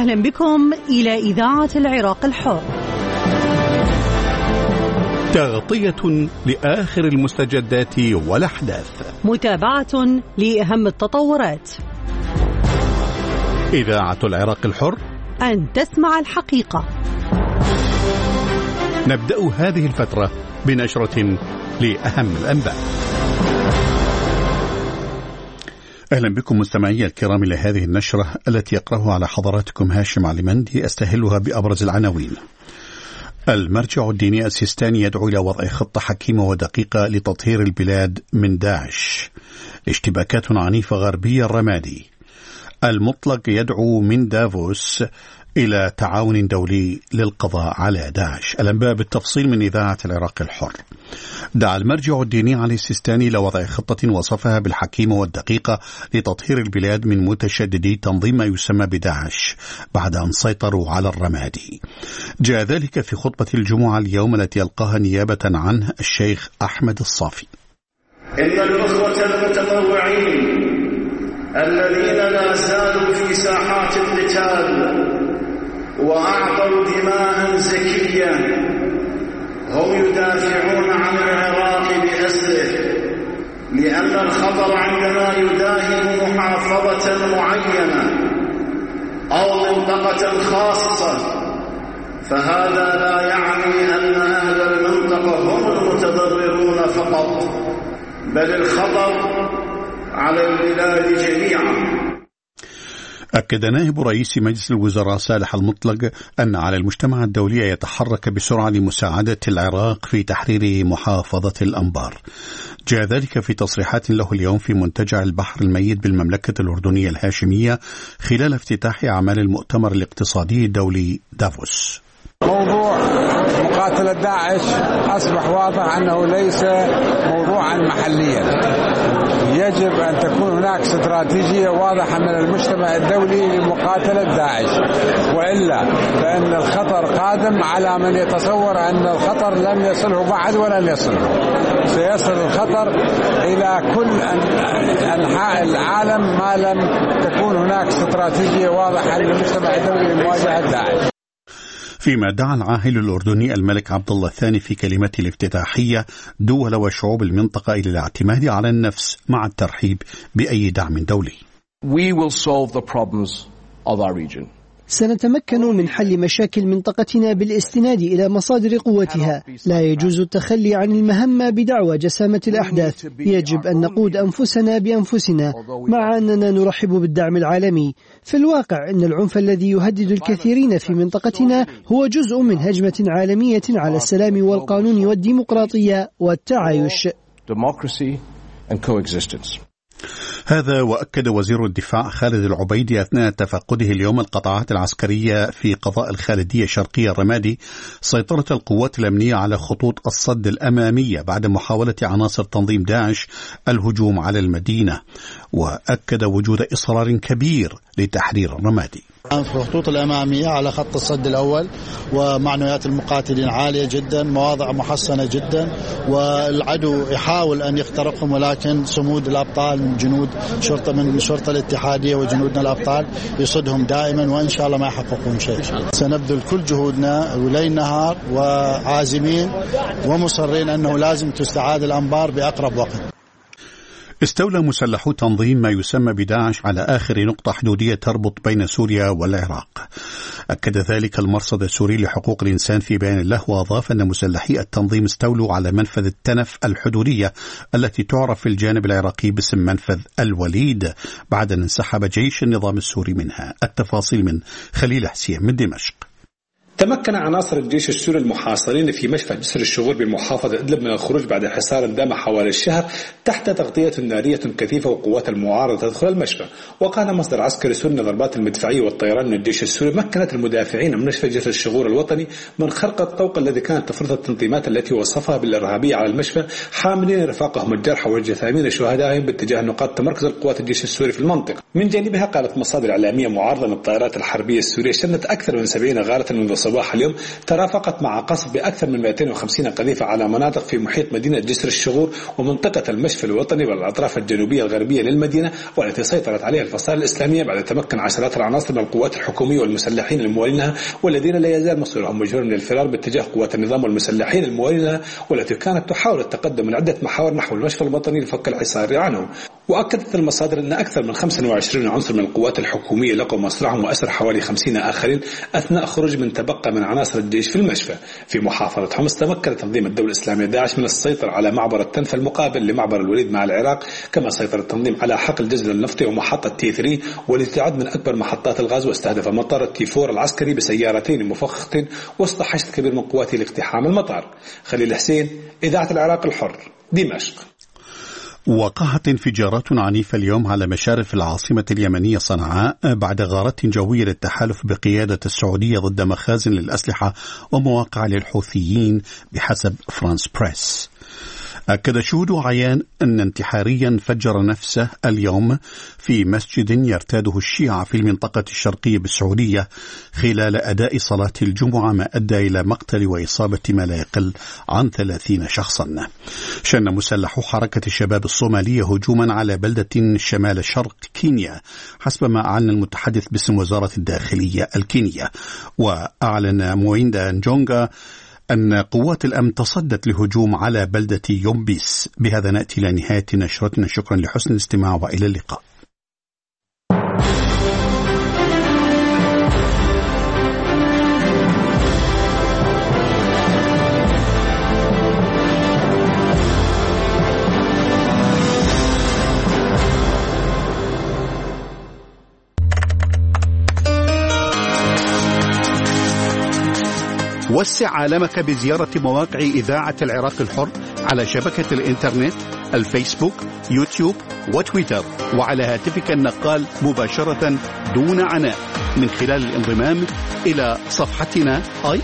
أهلا بكم إلى إذاعة العراق الحر. تغطية لآخر المستجدات والأحداث، متابعة لأهم التطورات. إذاعة العراق الحر، أن تسمع الحقيقة. نبدأ هذه الفترة بنشرة لأهم الأنباء. أهلا بكم مستمعي الكرام إلى هذه النشرة التي يقرأها على حضراتكم هاشم علمندي. أستهلها بأبرز العناوين. المرجع الديني السيستاني يدعو إلى وضع خطة حكيمة ودقيقة لتطهير البلاد من داعش. اشتباكات عنيفة غربية الرمادي. المطلق يدعو من دافوس إلى تعاون دولي للقضاء على داعش. الأنباء بالتفصيل من إذاعة العراق الحر. دعا المرجع الديني علي السيستاني لوضع خطة وصفها بالحكيمة والدقيقة لتطهير البلاد من متشددي تنظيم ما يسمى بداعش بعد أن سيطروا على الرمادي. جاء ذلك في خطبة الجمعة اليوم التي يلقاها نيابة عنه الشيخ أحمد الصافي. إن الأخوة المتطوعين الذين لا زالوا في ساحات القتال وأعطوا دماء زكية هم يدافعون عن العراق بأسره، لأن الخطر عندما يداهم محافظة معينة أو منطقة خاصة فهذا لا يعني أن أهل المنطقة هم المتضررون فقط، بل الخطر على البلاد جميعا. أكد نائب رئيس مجلس الوزراء صالح المطلق أن على المجتمع الدولي يتحرك بسرعة لمساعدة العراق في تحرير محافظة الأنبار. جاء ذلك في تصريحات له اليوم في منتجع البحر الميت بالمملكة الأردنية الهاشمية خلال افتتاح أعمال المؤتمر الاقتصادي الدولي دافوس. موضوع مقاتلة داعش أصبح واضح أنه ليس موضوعا محليا، يجب أن تكون هناك استراتيجية واضحة من المجتمع الدولي لمقاتلة داعش، وإلا فإن الخطر قادم على من يتصور أن الخطر لم يصله بعد ولن يصله. سيصل الخطر إلى كل أنحاء العالم ما لم تكون هناك استراتيجية واضحة للمجتمع الدولي لمواجهة داعش. فيما دعا العاهل الأردني الملك عبد الله الثاني في كلمته الافتتاحية دول وشعوب المنطقة إلى الاعتماد على النفس مع الترحيب بأي دعم دولي. We will solve the problems of our region. سنتمكن من حل مشاكل منطقتنا بالاستناد إلى مصادر قوتها. لا يجوز التخلي عن المهمة بدعوى جسامة الأحداث. يجب أن نقود أنفسنا بأنفسنا مع أننا نرحب بالدعم العالمي. في الواقع أن العنف الذي يهدد الكثيرين في منطقتنا هو جزء من هجمة عالمية على السلام والقانون والديمقراطية والتعايش. هذا وأكد وزير الدفاع خالد العبيدي أثناء تفقده اليوم القطاعات العسكرية في قضاء الخالدية شرقية الرمادي سيطرة القوات الأمنية على خطوط الصد الأمامية بعد محاولة عناصر تنظيم داعش الهجوم على المدينة، وأكد وجود إصرار كبير لتحرير الرمادي. في الخطوط الأمامية على خط الصد الأول ومعنويات المقاتلين عالية جدا، مواضع محصنة جدا، والعدو يحاول أن يخترقهم، ولكن صمود الأبطال من جنود شرطة من الشرطة الاتحادية وجنودنا الأبطال يصدهم دائما، وإن شاء الله ما يحققون شيء. سنبذل كل جهودنا وليل نهار وعازمين ومصرين أنه لازم تستعاد الأنبار بأقرب وقت. استولى مسلحو تنظيم ما يسمى بداعش على آخر نقطة حدودية تربط بين سوريا والعراق. أكد ذلك المرصد السوري لحقوق الإنسان في بيان له، وأضاف أن مسلحي التنظيم استولوا على منفذ التنف الحدودية التي تعرف في الجانب العراقي باسم منفذ الوليد بعد أن انسحب جيش النظام السوري منها. التفاصيل من خليل حسين من دمشق. تمكن عناصر الجيش السوري المحاصرين في مشفى جسر الشغور بمحافظة إدلب من الخروج بعد حصار دام حوالي الشهر تحت تغطية نارية كثيفة وقوات المعارضة تدخل المشفى. وقال مصدر عسكري سوري أن الضربات المدفعية والطيران من الجيش السوري مكنت المدافعين من مشفى جسر الشغور الوطني من خرق الطوق الذي كانت تفرض التنظيمات التي وصفها بالإرهابية على المشفى، حاملين رفاقهم الجرحى والجثامين شهدائهم باتجاه نقاط تمركز القوات الجيش السوري في المنطقة. من جانبها قالت مصادر إعلامية معارضة أن الطائرات الحربية السورية شنت أكثر من 70 غارة منذ صباح اليوم ترافقت مع قصف بأكثر من 250 قذيفة على مناطق في محيط مدينة جسر الشغور ومنطقة المشفى الوطني والأطراف الجنوبية الغربية للمدينة، والتي سيطرت عليها الفصائل الإسلامية بعد تمكن عشرات العناصر من القوات الحكومية والمسلحين الموالينها، والذين لا يزال مصيرهم مجهول للفرار باتجاه قوات النظام والمسلحين الموالينها، والتي كانت تحاول التقدم من عدة محاور نحو المشفى الوطني لفك الحصار عنه. وأكدت المصادر أن أكثر من 25 عنصر من القوات الحكومية لقوا مصرعهم وأسر حوالي 50 آخرين أثناء خروج من تبقى من عناصر الجيش في المشفى. في محافظة حمص تمكن تنظيم الدولة الإسلامية داعش من السيطرة على معبر التنفى المقابل لمعبر الوليد مع العراق، كما سيطر التنظيم على حقل جزل النفطي ومحطة T3 والتي تعد من أكبر محطات الغاز، واستهدف مطار T4 العسكري بسيارتين مفخختين وسط حشد كبير من قواته لاقتحام المطار. خليل حسين، إذاعة العراق الحر، دمشق. وقعت انفجارات عنيفة اليوم على مشارف العاصمة اليمنية صنعاء بعد غارات جوية للتحالف بقيادة السعودية ضد مخازن للأسلحة ومواقع للحوثيين بحسب فرانس بريس. أكد شهود عيان أن انتحاريا فجر نفسه اليوم في مسجد يرتاده الشيعة في المنطقة الشرقية بالسعودية خلال أداء صلاة الجمعة، ما أدى إلى مقتل وإصابة ما لا يقل عن 30 شخصا. شن مسلحو حركة الشباب الصومالية هجوما على بلدة شمال شرق كينيا حسب ما أعلن المتحدث باسم وزارة الداخلية الكينية. وأعلن مويندا نجونغا أن قوات الأمن تصدت لهجوم على بلدة يومبيس. بهذا نأتي إلى نهاية نشرتنا، شكرا لحسن الاستماع وإلى اللقاء. وسع عالمك بزيارة مواقع إذاعة العراق الحر على شبكة الإنترنت، الفيسبوك، يوتيوب وتويتر، وعلى هاتفك النقال مباشرة دون عناء من خلال الانضمام إلى صفحتنا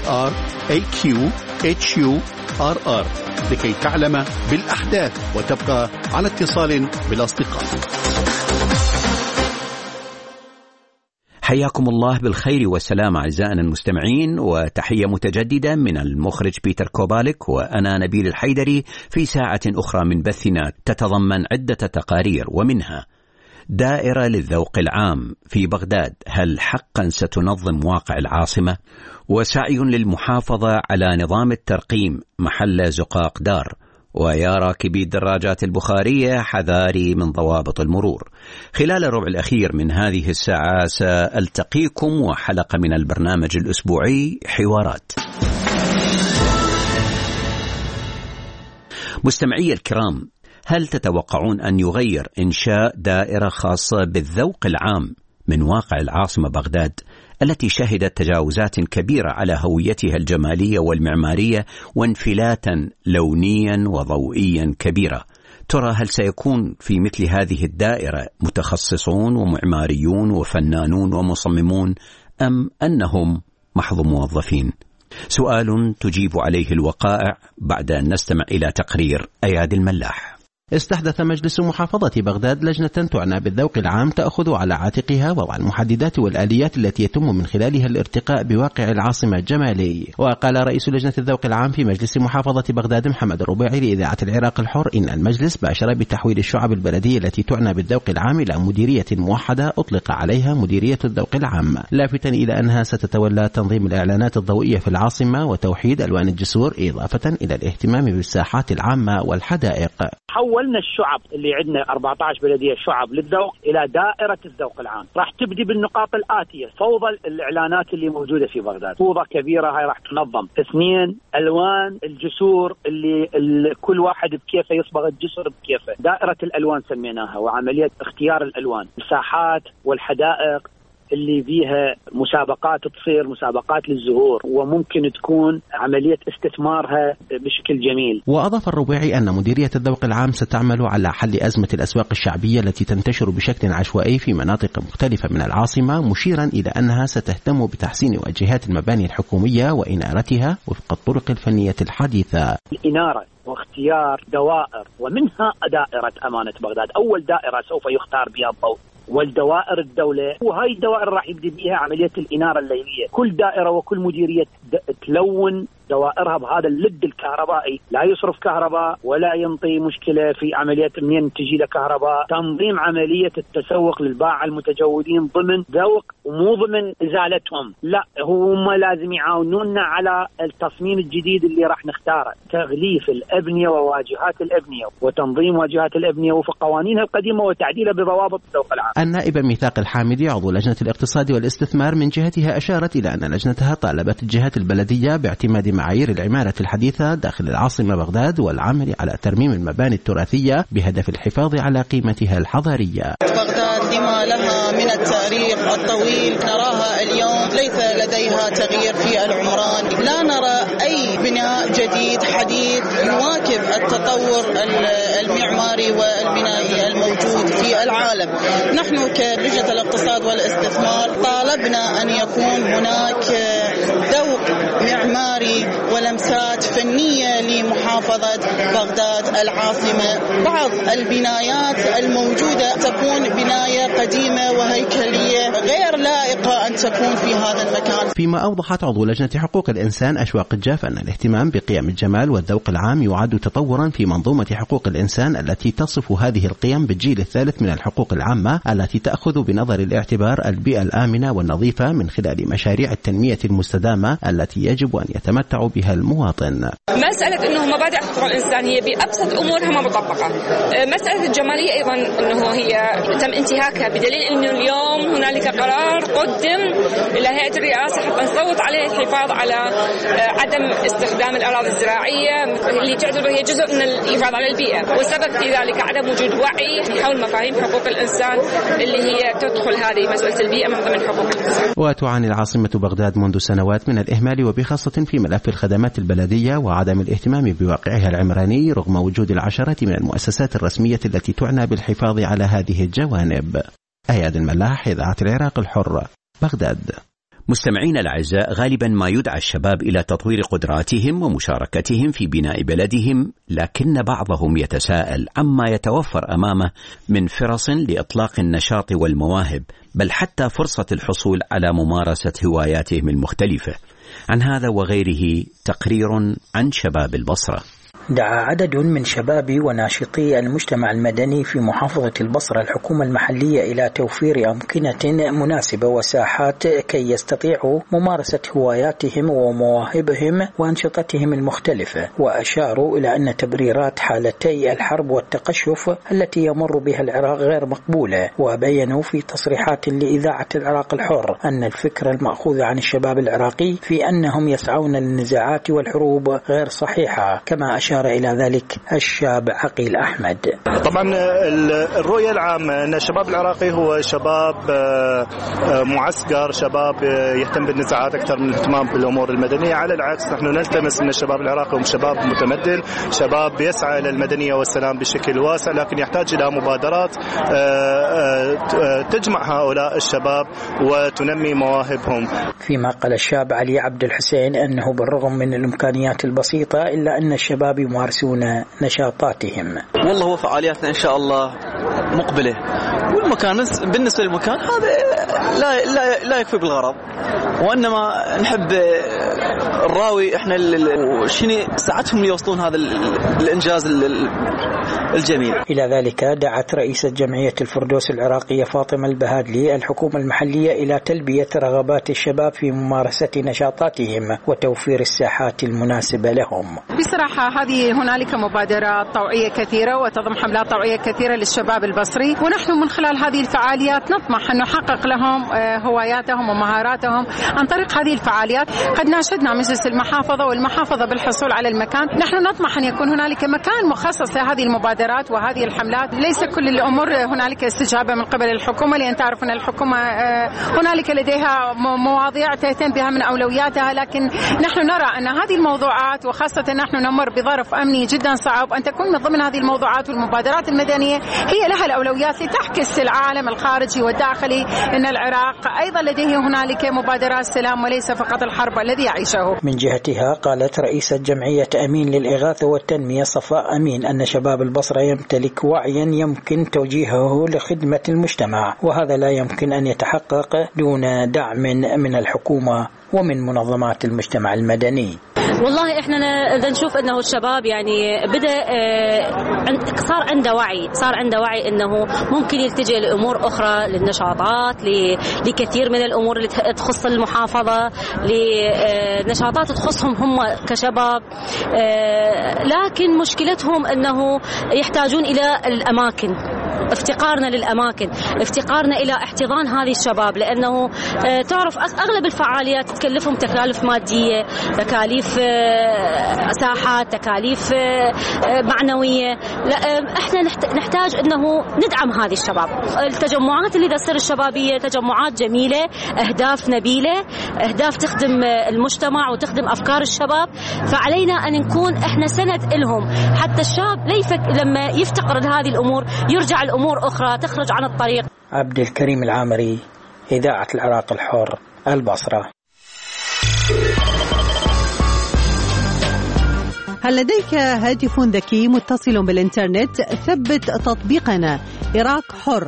IRAQHURR لكي تعلم بالأحداث وتبقى على اتصال بالأصدقاء. حياكم الله بالخير والسلام أعزائنا المستمعين، وتحية متجددة من المخرج بيتر كوبالك وأنا نبيل الحيدري في ساعة أخرى من بثنا تتضمن عدة تقارير، ومنها دائرة للذوق العام في بغداد، هل حقا ستنظم واقع العاصمة؟ وسعي للمحافظة على نظام الترقيم محل زقاق دار، ويا راكبي الدراجات البخارية حذاري من ضوابط المرور. خلال الربع الأخير من هذه الساعة سألتقيكم وحلقة من البرنامج الأسبوعي حوارات. مستمعي الكرام، هل تتوقعون أن يغير إنشاء دائرة خاصة بالذوق العام من واقع العاصمة بغداد التي شهدت تجاوزات كبيرة على هويتها الجمالية والمعمارية وانفلاتا لونيا وضوئيا كبيرة؟ ترى هل سيكون في مثل هذه الدائرة متخصصون ومعماريون وفنانون ومصممون، أم أنهم محض موظفين؟ سؤال تجيب عليه الوقائع بعد أن نستمع إلى تقرير أياد الملاح. استحدث مجلس محافظة بغداد لجنة تعنى بالذوق العام تأخذ على عاتقها وضع المحددات والآليات التي يتم من خلالها الارتقاء بواقع العاصمة الجمالي. وقال رئيس لجنة الذوق العام في مجلس محافظة بغداد محمد الربيعي لإذاعة العراق الحر إن المجلس باشر بتحويل الشعب البلدية التي تعنى بالذوق العام إلى مديرية موحدة أطلق عليها مديرية الذوق العام، لافتا إلى أنها ستتولى تنظيم الإعلانات الضوئية في العاصمة وتوحيد ألوان الجسور، إضافة إلى الاهتمام بالساحات العامة والحدائق. حولنا الشعب اللي عندنا 14 بلدية شعب للذوق إلى دائرة الذوق العام. راح تبدي بالنقاط الآتية: فوضى الإعلانات اللي موجودة في بغداد، فوضى كبيرة هاي راح تنظم. 2، ألوان الجسور اللي كل واحد بكيفه يصبغ الجسر بكيفه، دائرة الألوان سميناها، وعملية اختيار الألوان. الساحات والحدائق اللي فيها مسابقات، تصير مسابقات للزهور وممكن تكون عملية استثمارها بشكل جميل. وأضاف الربيعي أن مديرية الذوق العام ستعمل على حل أزمة الأسواق الشعبية التي تنتشر بشكل عشوائي في مناطق مختلفة من العاصمة، مشيرا إلى أنها ستهتم بتحسين واجهات المباني الحكومية وإنارتها وفق الطرق الفنية الحديثة. الإنارة واختيار دوائر، ومنها دائرة أمانة بغداد، أول دائرة سوف يختار بها الضوء والدوائر الدولة، وهاي الدوائر راح يبدي بها عملية الإنارة الليلية. كل دائرة وكل مديرية تلون دوائرها بهذا اللد الكهربائي، لا يصرف كهرباء ولا ينطي مشكلة في عملية منين تجي له كهرباء. تنظيم عملية التسوق للباعة المتجولين ضمن ذوق ومو ضمن إزالتهم، لا هم لازم يعاونونا على التصميم الجديد اللي راح نختاره، تغليف الأبنية وواجهات الأبنية وتنظيم واجهات الأبنية وفق قوانينها القديمة وتعديلها بضوابط الذوق العام. النائبة ميثاق الحامدي عضو لجنة الاقتصاد والاستثمار من جهتها أشارت إلى أن لجنتها طالبت الجهات البلدية باعتماد معايير العمارة الحديثة داخل العاصمة بغداد والعمل على ترميم المباني التراثية بهدف الحفاظ على قيمتها الحضارية. بغداد لما لها من التاريخ الطويل نراها اليوم ليس لديها تغيير في العمران، لا نرى أي بناء جديد حديث يواكب التطور المعماري والبنائي الموجود في العالم. نحن كلجنة الاقتصاد والاستثمار طالبنا أن يكون هناك ذوق معماري ولمسات فنية لمحافظة بغداد العاصمة. بعض البنايات الموجودة تكون بناية قديمة وهيكلية غير لائقة أن تكون في هذا المكان. فيما أوضحت عضو لجنة حقوق الإنسان أشواق الجاف أن الاهتمام بقيم الجمال والذوق العام يعد تطورا في منظومة حقوق الإنسان التي تصف هذه القيم بالجيل الثالث من الحقوق العامة التي تأخذ بنظر الاعتبار البيئة الآمنة والنظيفة من خلال مشاريع التنمية المستدامة التي يجب أن يتمتع بها المواطن. مسألة أنه مبادئ حقوق الإنسان هي بأبسط أمورها ما مطبقة. مسألة الجمالية أيضا أنه هي تم انتهاكها، بدليل أنه اليوم هنالك قرار قدم إلى هيئة الرئاسة حتى نصوت عليه الحفاظ على عدم استخدام الأراضي الزراعية اللي تعتبر هي جزء من الحفاظ على البيئة، والسبب في ذلك عدم وجود وعي حول مفاهيم حقوق الإنسان اللي هي تدخل هذه مسألة البيئة من ضمن حقوق الإنسان. وتعاني العاصمة بغداد منذ سنوات من الإهمال وبخاصة في ملف الخدمات البلدية وعدم الاهتمام بواقعها العمراني رغم وجود العشرات من المؤسسات الرسمية التي تعنى بالحفاظ على هذه الجوانب. أياد الملاح، إذاعة العراق الحر، بغداد. مستمعين الأعزاء، غالبا ما يدعى الشباب إلى تطوير قدراتهم ومشاركتهم في بناء بلدهم، لكن بعضهم يتساءل عما يتوفر أمامه من فرص لإطلاق النشاط والمواهب، بل حتى فرصة الحصول على ممارسة هواياتهم المختلفة. عن هذا وغيره تقرير عن شباب البصرة. دعا عدد من شباب وناشطي المجتمع المدني في محافظة البصرة الحكومة المحلية إلى توفير أمكنة مناسبة وساحات كي يستطيعوا ممارسة هواياتهم ومواهبهم وأنشطتهم المختلفة، وأشاروا إلى أن تبريرات حالتي الحرب والتقشف التي يمر بها العراق غير مقبولة، وبينوا في تصريحات لإذاعة العراق الحر أن الفكرة المأخوذة عن الشباب العراقي في أنهم يسعون للنزاعات والحروب غير صحيحة، كما أشار إلى ذلك الشاب عقيل أحمد. طبعا الرؤية العامة أن الشباب العراقي هو شباب معسكر، شباب يهتم بالنزاعات أكثر من الاهتمام بالأمور المدنية. على العكس نحن نلتمس أن الشباب العراقي هم شباب متمدن، شباب يسعى إلى المدنية والسلام بشكل واسع، لكن يحتاج إلى مبادرات تجمع هؤلاء الشباب وتنمي مواهبهم. فيما قال الشاب علي عبد الحسين أنه بالرغم من الإمكانيات البسيطة إلا أن الشباب يمارسون نشاطاتهم. والله هو فعالياتنا إن شاء الله مقبلة، والمكان بالنسبة للمكان هذا لا يكفي بالغرض، وإنما نحب الراوي إحنا شنو ساعتهم يوصلون هذا الإنجاز الجميل. إلى ذلك دعت رئيسة جمعية الفردوس العراقية فاطمة البهادلي الحكومة المحلية إلى تلبية رغبات الشباب في ممارسة نشاطاتهم وتوفير الساحات المناسبة لهم. بصراحة هذه هنالك مبادرات طوعية كثيرة وتضم حملات طوعية كثيرة للشباب البصري، ونحن من خلال هذه الفعاليات نطمح أن نحقق لهم هواياتهم ومهاراتهم عن طريق هذه الفعاليات. قد ناشدنا مجلس المحافظة والمحافظة بالحصول على المكان، نحن نطمح أن يكون هنالك مكان مخصص لهذه المبادرات وهذه الحملات. ليس كل الأمور هنالك استجابة من قبل الحكومة، لأن تعرف أن الحكومة هنالك لديها مواضيع تهتم بها من أولوياتها، لكن نحن نرى أن هذه الموضوعات وخاصة نحن نمر بظرف أمني جدا صعب، أن تكون من ضمن هذه الموضوعات والمبادرات المدنية هي لها الأولويات لتعكس العالم الخارجي والداخلي أن العراق أيضا لديه هنالك مبادرات سلام وليس فقط الحرب الذي يعيشه. من جهتها قالت رئيسة جمعية أمين للإغاثة والتنمية صفاء أمين أن شباب البصرة يمتلك وعيا يمكن توجيهه لخدمة المجتمع، وهذا لا يمكن أن يتحقق دون دعم من الحكومة ومن منظمات المجتمع المدني. والله احنا نشوف انه الشباب يعني بدا صار عنده وعي انه ممكن يلتجئ لامور اخرى، للنشاطات، لكثير من الامور اللي تخص المحافظه، لنشاطات تخصهم هم كشباب، لكن مشكلتهم انه يحتاجون الى الاماكن، افتقارنا للأماكن، افتقارنا إلى احتضان هذه الشباب، لأنه تعرف أغلب الفعاليات تكلفهم تكاليف مادية، تكاليف ساحات، تكاليف معنوية. احنا نحتاج أنه ندعم هذه الشباب. التجمعات اللي تصير الشبابية تجمعات جميلة، أهداف نبيلة، أهداف تخدم المجتمع وتخدم أفكار الشباب، فعلينا أن نكون احنا سند لهم، حتى الشاب لما يفتقر لهذه الأمور يرجع الأمور أخرى تخرج عن الطريق. عبد الكريم العامري، إذاعة العراق الحر، البصرة. هل لديك هاتف ذكي متصل بالإنترنت؟ ثبت تطبيقنا إراك حر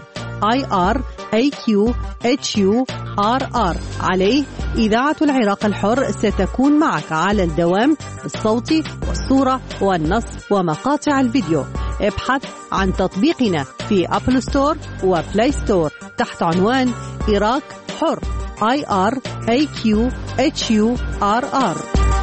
IRAQ-HURR. عليه إذاعة العراق الحر ستكون معك على الدوام بالصوت والصورة والنص ومقاطع الفيديو. ابحث عن تطبيقنا في أبل ستور وبلاي ستور تحت عنوان إراك حر IRAQ-HURR.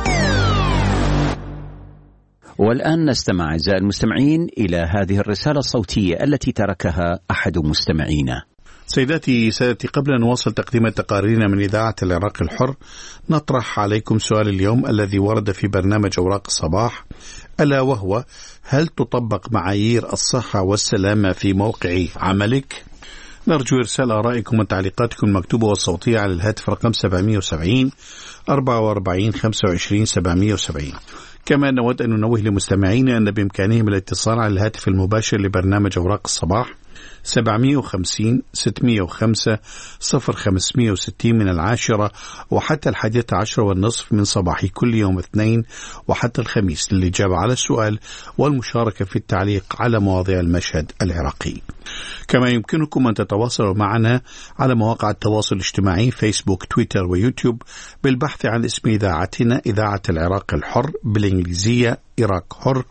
والآن نستمع أعزائي المستمعين إلى هذه الرسالة الصوتية التي تركها أحد مستمعينا. سيداتي سادتي، قبل أن نواصل تقديم تقاريرنا من إذاعة العراق الحر، نطرح عليكم سؤال اليوم الذي ورد في برنامج أوراق الصباح، ألا وهو: هل تطبق معايير الصحة والسلامة في موقع عملك؟ نرجو إرسال آرائكم وتعليقاتكم المكتوبة والصوتية على الهاتف رقم 770 44 25 770. كما نود أن ننوه لمستمعينا أن بإمكانهم الاتصال على الهاتف المباشر لبرنامج أوراق الصباح 750 605 0560 من 10 وحتى 11:30 من صباح كل يوم اثنين وحتى الخميس للإجابة على السؤال والمشاركة في التعليق على مواضيع المشهد العراقي. كما يمكنكم أن تتواصلوا معنا على مواقع التواصل الاجتماعي فيسبوك، تويتر ويوتيوب بالبحث عن اسم إذاعتنا إذاعة العراق الحر بالإنجليزية إراك حر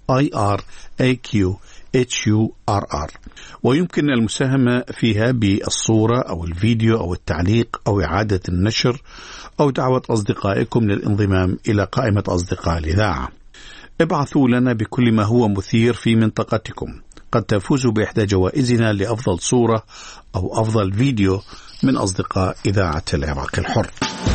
IRAQ-HURR، ويمكن المساهمة فيها بالصورة أو الفيديو أو التعليق أو إعادة النشر أو دعوة أصدقائكم للانضمام إلى قائمة أصدقاء الإذاعة. ابعثوا لنا بكل ما هو مثير في منطقتكم، قد تفوزوا بإحدى جوائزنا لأفضل صورة أو أفضل فيديو من أصدقاء إذاعة العراق الحر.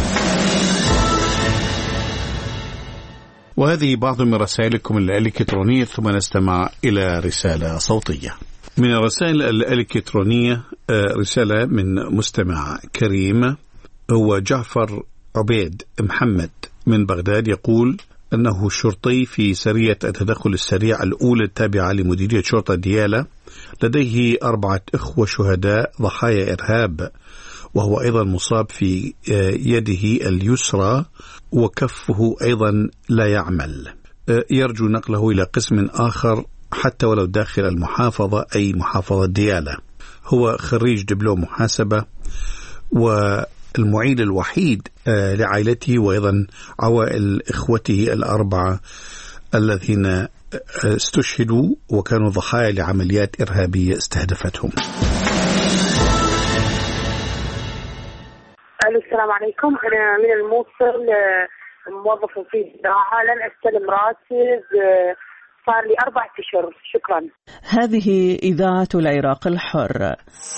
وهذه بعض من رسائلكم الإلكترونية، ثم نستمع إلى رسالة صوتية. من الرسائل الإلكترونية رسالة من مستمع كريم، هو جعفر عبيد محمد من بغداد، يقول أنه شرطي في سرية التدخل السريع الأولى التابعة لمديرية شرطة ديالى، لديه 4 إخوة شهداء ضحايا إرهاب، وهو أيضا مصاب في يده اليسرى وكفه أيضا لا يعمل، يرجو نقله إلى قسم آخر حتى ولو داخل المحافظة أي محافظة ديالى. هو خريج دبلوم محاسبة والمعيد الوحيد لعائلته وأيضا عوائل إخوته 4 الذين استشهدوا وكانوا ضحايا لعمليات إرهابية استهدفتهم. السلام عليكم، أنا من الموصل، موظف في الإذاعة، لن أستلم راتب صار لي 4 أشهر. شكرا. هذه إذاعة العراق الحر.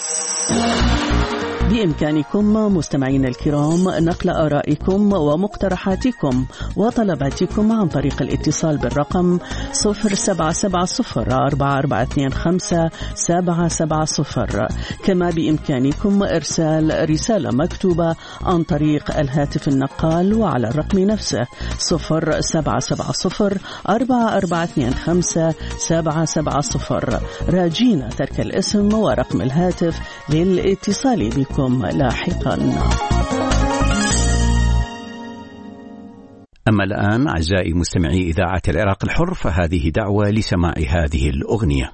بإمكانكم مستمعين الكرام نقل آرائكم ومقترحاتكم وطلباتكم عن طريق الاتصال بالرقم 0770-4425-770. كما بإمكانكم إرسال رسالة مكتوبة عن طريق الهاتف النقال وعلى الرقم نفسه 0770-4425-770. راجين ترك الاسم ورقم الهاتف للاتصال بكم لاحقا. أما الآن أعزائي مستمعي إذاعة العراق الحر فهذه دعوة لسماع هذه الأغنية.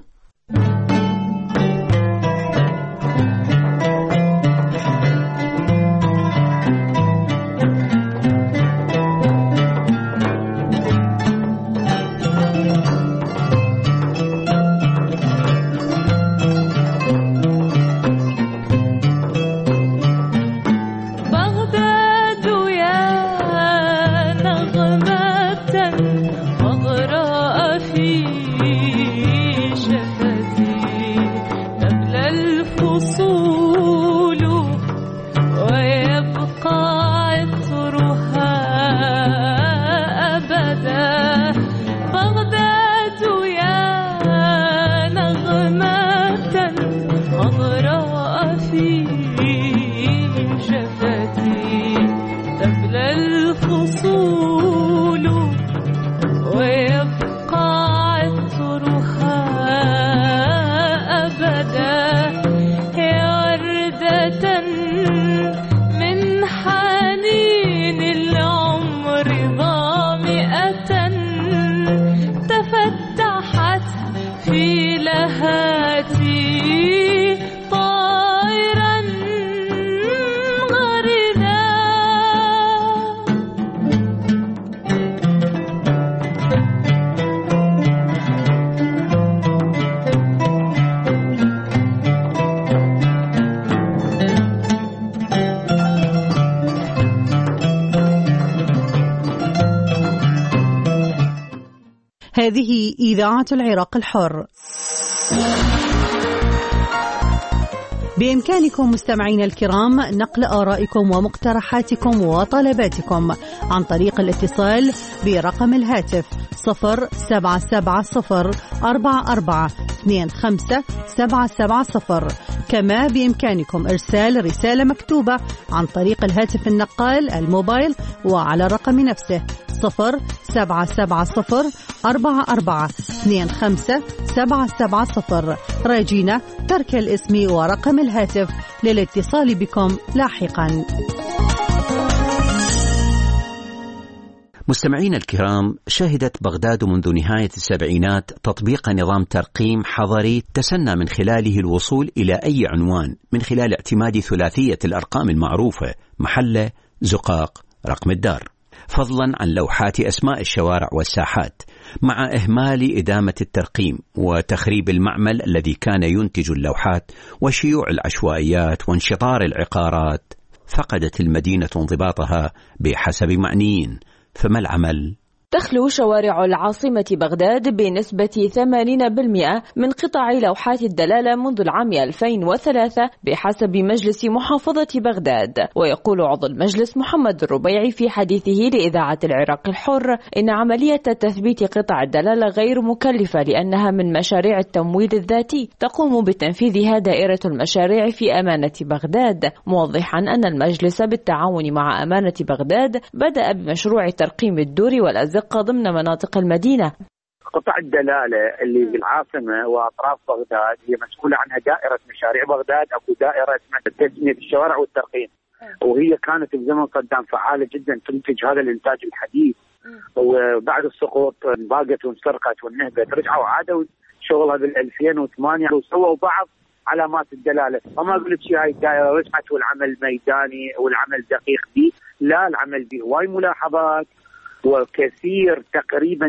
هذه إذاعة العراق الحر. بإمكانكم مستمعين الكرام نقل آرائكم ومقترحاتكم وطلباتكم عن طريق الاتصال برقم الهاتف 077044257770. كما بإمكانكم إرسال رسالة مكتوبة عن طريق الهاتف النقال الموبايل وعلى الرقم نفسه 077044257770. راجينا ترك الاسم ورقم الهاتف للاتصال بكم لاحقا. مستمعين الكرام، شهدت بغداد منذ نهاية السبعينات تطبيق نظام ترقيم حضري تسنى من خلاله الوصول إلى أي عنوان من خلال اعتماد ثلاثية الأرقام المعروفة: محلة، زقاق، رقم الدار، فضلا عن لوحات أسماء الشوارع والساحات، مع إهمال إدامة الترقيم وتخريب المعمل الذي كان ينتج اللوحات وشيوع العشوائيات وانشطار العقارات. فقدت المدينة انضباطها بحسب معنيين. فما العمل؟ تخلو شوارع العاصمة بغداد بنسبة 80% من قطع لوحات الدلالة منذ العام 2003 بحسب مجلس محافظة بغداد. ويقول عضو المجلس محمد الربيعي في حديثه لإذاعة العراق الحر إن عملية تثبيت قطع الدلالة غير مكلفة لأنها من مشاريع التمويل الذاتي تقوم بتنفيذها دائرة المشاريع في أمانة بغداد، موضحا أن المجلس بالتعاون مع أمانة بغداد بدأ بمشروع ترقيم الدور والأزقة ضمن مناطق المدينة. قطع الدلالة اللي بالعاصمة وأطراف بغداد هي مسؤولة عنها دائرة مشاريع بغداد، أو دائرة تسمية الشوارع والترقيم، وهي كانت بزمن صدام فعالة جدا تنتج هذا الإنتاج الحديث. وبعد السقوط انباقت وانسرقت والنهبت، رجعوا عادوا شغلها بال 2008 وسووا بعض علامات الدلالة. وما قلت شيء، هاي الدائرة رجعت والعمل ميداني والعمل دقيق به، لا العمل به هواي ملاحظات وكثير، تقريبا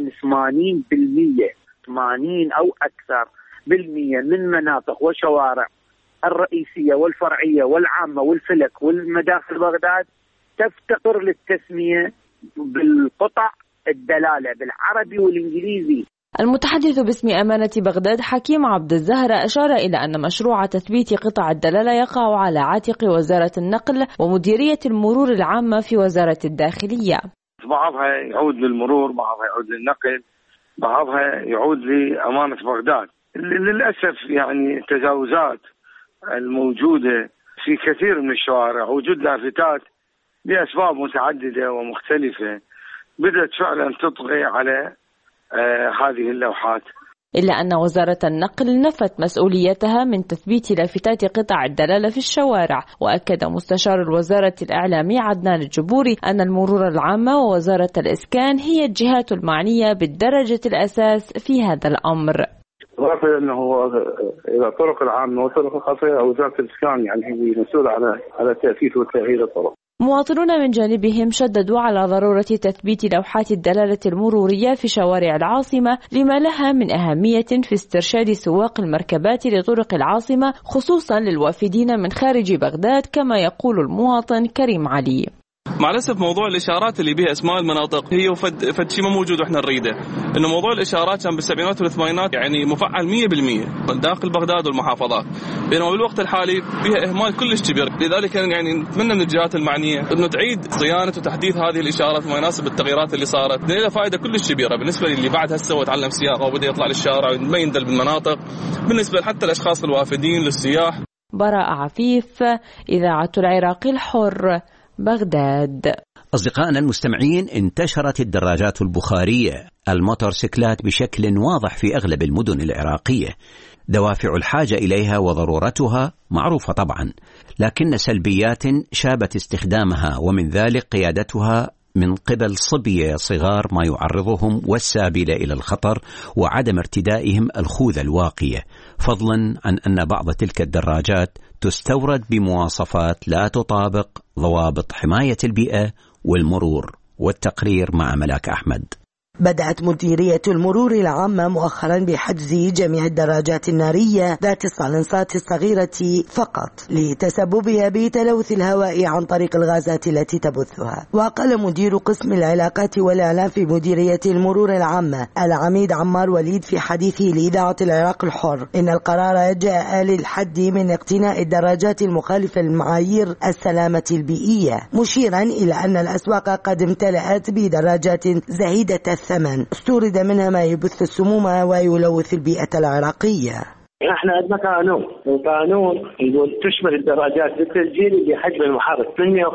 80% 80 أو أكثر بالمية من مناطق وشوارع الرئيسية والفرعية والعامة والفلك والمداخل بغداد تفتقر للتسمية بالقطع الدلالة بالعربي والإنجليزي. المتحدث باسم أمانة بغداد حكيم عبد الزهرة أشار إلى أن مشروع تثبيت قطع الدلالة يقع على عاتق وزارة النقل ومديرية المرور العامة في وزارة الداخلية. بعضها يعود للمرور، بعضها يعود للنقل، بعضها يعود لأمانة بغداد. للأسف يعني التجاوزات الموجودة في كثير من الشوارع، وجود لافتات لأسباب متعددة ومختلفة بدأت فعلا تطغي على هذه اللوحات. إلا أن وزارة النقل نفت مسؤوليتها من تثبيت لافتات قطع الدلالة في الشوارع. وأكد مستشار الوزارة الإعلامي عدنان الجبوري أن المرور العامة ووزارة الإسكان هي الجهات المعنية بالدرجة الأساس في هذا الأمر. إضافة أنه إذا الطرق العامة والطرق الخاصة وزارة الإسكان يعني هي مسؤولة على تأسيس وتأهيل الطرق. مواطنون من جانبهم شددوا على ضرورة تثبيت لوحات الدلالة المرورية في شوارع العاصمة لما لها من أهمية في استرشاد سواق المركبات لطرق العاصمة خصوصا للوافدين من خارج بغداد، كما يقول المواطن كريم علي. مع الأسف موضوع الإشارات اللي بها أسماء المناطق هي فد شيء ما موجود وإحنا نريده، إنه موضوع الإشارات كان بالسبعينات والثمانينات يعني مفعل 100% داخل بغداد والمحافظات، بينما بالوقت الحالي فيها إهمال كلش كبير. لذلك يعني نتمنى من الجهات المعنية إنه تعيد صيانة وتحديث هذه الإشارات ما يناسب التغييرات اللي صارت، لها فائدة كلش كبيرة بالنسبة للي بعد هسه وتعلم سياقة وبدأ يطلع للشارع وما يندل بالمناطق، بالنسبة حتى الأشخاص الوافدين للسياح. براء عفيف، إذاعة العراق الحر، بغداد. أصدقائنا المستمعين، انتشرت الدراجات البخارية الموتورسيكلات بشكل واضح في أغلب المدن العراقية. دوافع الحاجة إليها وضرورتها معروفة طبعا، لكن سلبيات شابت استخدامها، ومن ذلك قيادتها من قبل صبية صغار ما يعرضهم والسابلة إلى الخطر وعدم ارتدائهم الخوذة الواقية، فضلا عن أن بعض تلك الدراجات تستورد بمواصفات لا تطابق ضوابط حماية البيئة والمرور. والتقرير مع ملاك أحمد. بدأت مديرية المرور العامة مؤخرا بحجز جميع الدراجات النارية ذات الصالنصات الصغيرة فقط لتسببها بتلوث الهواء عن طريق الغازات التي تبثها. وقال مدير قسم العلاقات والإعلام في مديرية المرور العامة العميد عمار وليد في حديثه لإذاعة العراق الحر إن القرار جاء للحد من اقتناء الدراجات المخالفة للمعايير السلامة البيئية، مشيرا إلى أن الأسواق قد امتلأت بدراجات زهيدة الثمن استورد منها ما يبث السموم ويلوث البيئة العراقية. احنا عندنا قانون يقول تشمل الدراجات بالتسجيل اللي حجم المحرك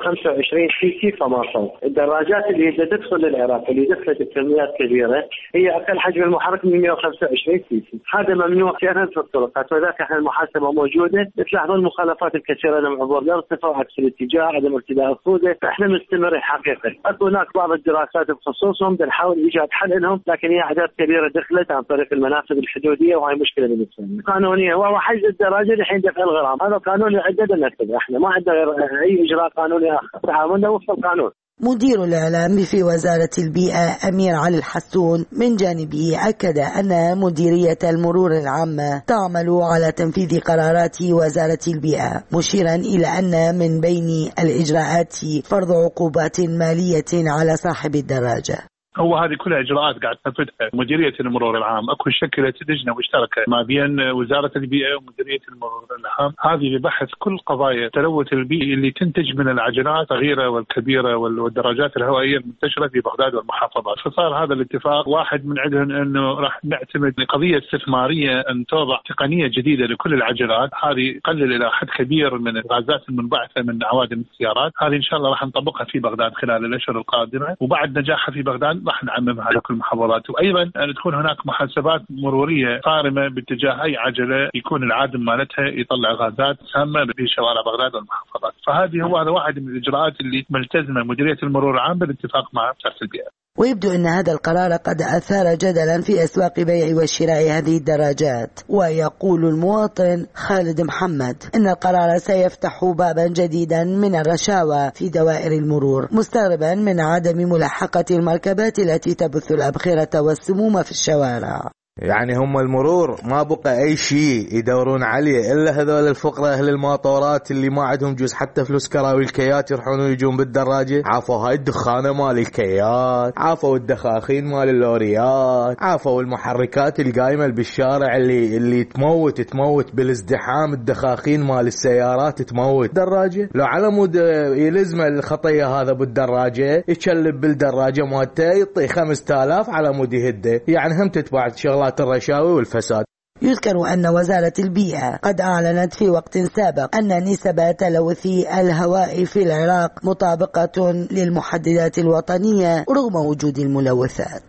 125 سي سي فما فوق. الدراجات اللي تدخل للعراق اللي دخلت بكميات كبيره هي اقل حجم المحرك 125 سي سي، هذا ممنوع سيرها في الطرقات، وذاك احنا المحاسبه موجوده. تلاحظون المخالفات الكثيره للعبور ارتفاع عكس الاتجاه، عدم ارتداء الخوذه، فاحنا مستمر حقيقه. هناك بعض الدراسات بخصوصهم بنحاول ايجاد حل لهم، لكن هي اعداد كبيره دخلت عن طريق المنافذ الحدوديه، وهي مشكله بالنسبه لنا. قانونيه وهو حجز الدراجه الحين دفع الغرام، هذا قانون يعدد نكتب، احنا ما عندنا اي اجراء قانوني اخر، تعاملنا وفق القانون. مدير الإعلام في وزارة البيئة أمير علي الحسون من جانبه أكد أن مديرية المرور العامة تعمل على تنفيذ قرارات وزارة البيئة، مشيرا إلى أن من بين الإجراءات فرض عقوبات مالية على صاحب الدراجة. هو هذه كلها اجراءات قاعد تنفذها مديريه المرور العام. اكو شكلت لجنه مشتركه ما بين وزاره البيئه ومديريه المرور العام، هذه لبحث كل قضايا التلوث البيئي اللي تنتج من العجلات الصغيره والكبيره والدراجات الهوائيه المنتشره في بغداد والمحافظات. فصار هذا الاتفاق واحد من عندهم انه راح نعتمد قضيه استثماريه ان توضع تقنيه جديده لكل العجلات، هذه تقلل الى حد كبير من الغازات المنبعثه من عوادم السيارات. هذه ان شاء الله راح نطبقها في بغداد خلال الاشهر القادمه، وبعد نجاحها في بغداد راح نعممها على كل المحافظات. وايضا ان تكون هناك محاسبات مروريه صارمه باتجاه اي عجله يكون العادم مالتها يطلع غازات سامه في شوارع بغداد والمحافظات. فهذه هذا واحد من الاجراءات اللي ملتزمه مديريه المرور العام بالاتفاق مع وزاره البيئه. ويبدو أن هذا القرار قد أثار جدلا في أسواق بيع وشراء هذه الدراجات. ويقول المواطن خالد محمد أن القرار سيفتح بابا جديدا من الرشاوى في دوائر المرور، مستغربا من عدم ملاحقة المركبات التي تبث الأبخرة والسموم في الشوارع. يعني هم المرور ما بقى أي شيء يدورون عليه إلا هذول الفقراء أهل الماطورات اللي ما عندهم جزء حتى فلوس كراوي الكيات يروحون ويجون بالدراجة. عافوا هاي الدخانة مال الكيات، عافوا الدخاخين مال اللوريات، عافوا المحركات القايمة بالشارع اللي تموت بالازدحام، الدخاخين مال السيارات تموت. دراجة لو على مود يلزم الخطية هذا بالدراجة يتشلب بالدراجة مالته يعطي 5000 على مود يهده، يعني هم تتبع شغلات الرشاوي والفساد. يذكر أن وزارة البيئة قد أعلنت في وقت سابق أن نسبة تلوث الهواء في العراق مطابقة للمحددات الوطنية رغم وجود الملوثات.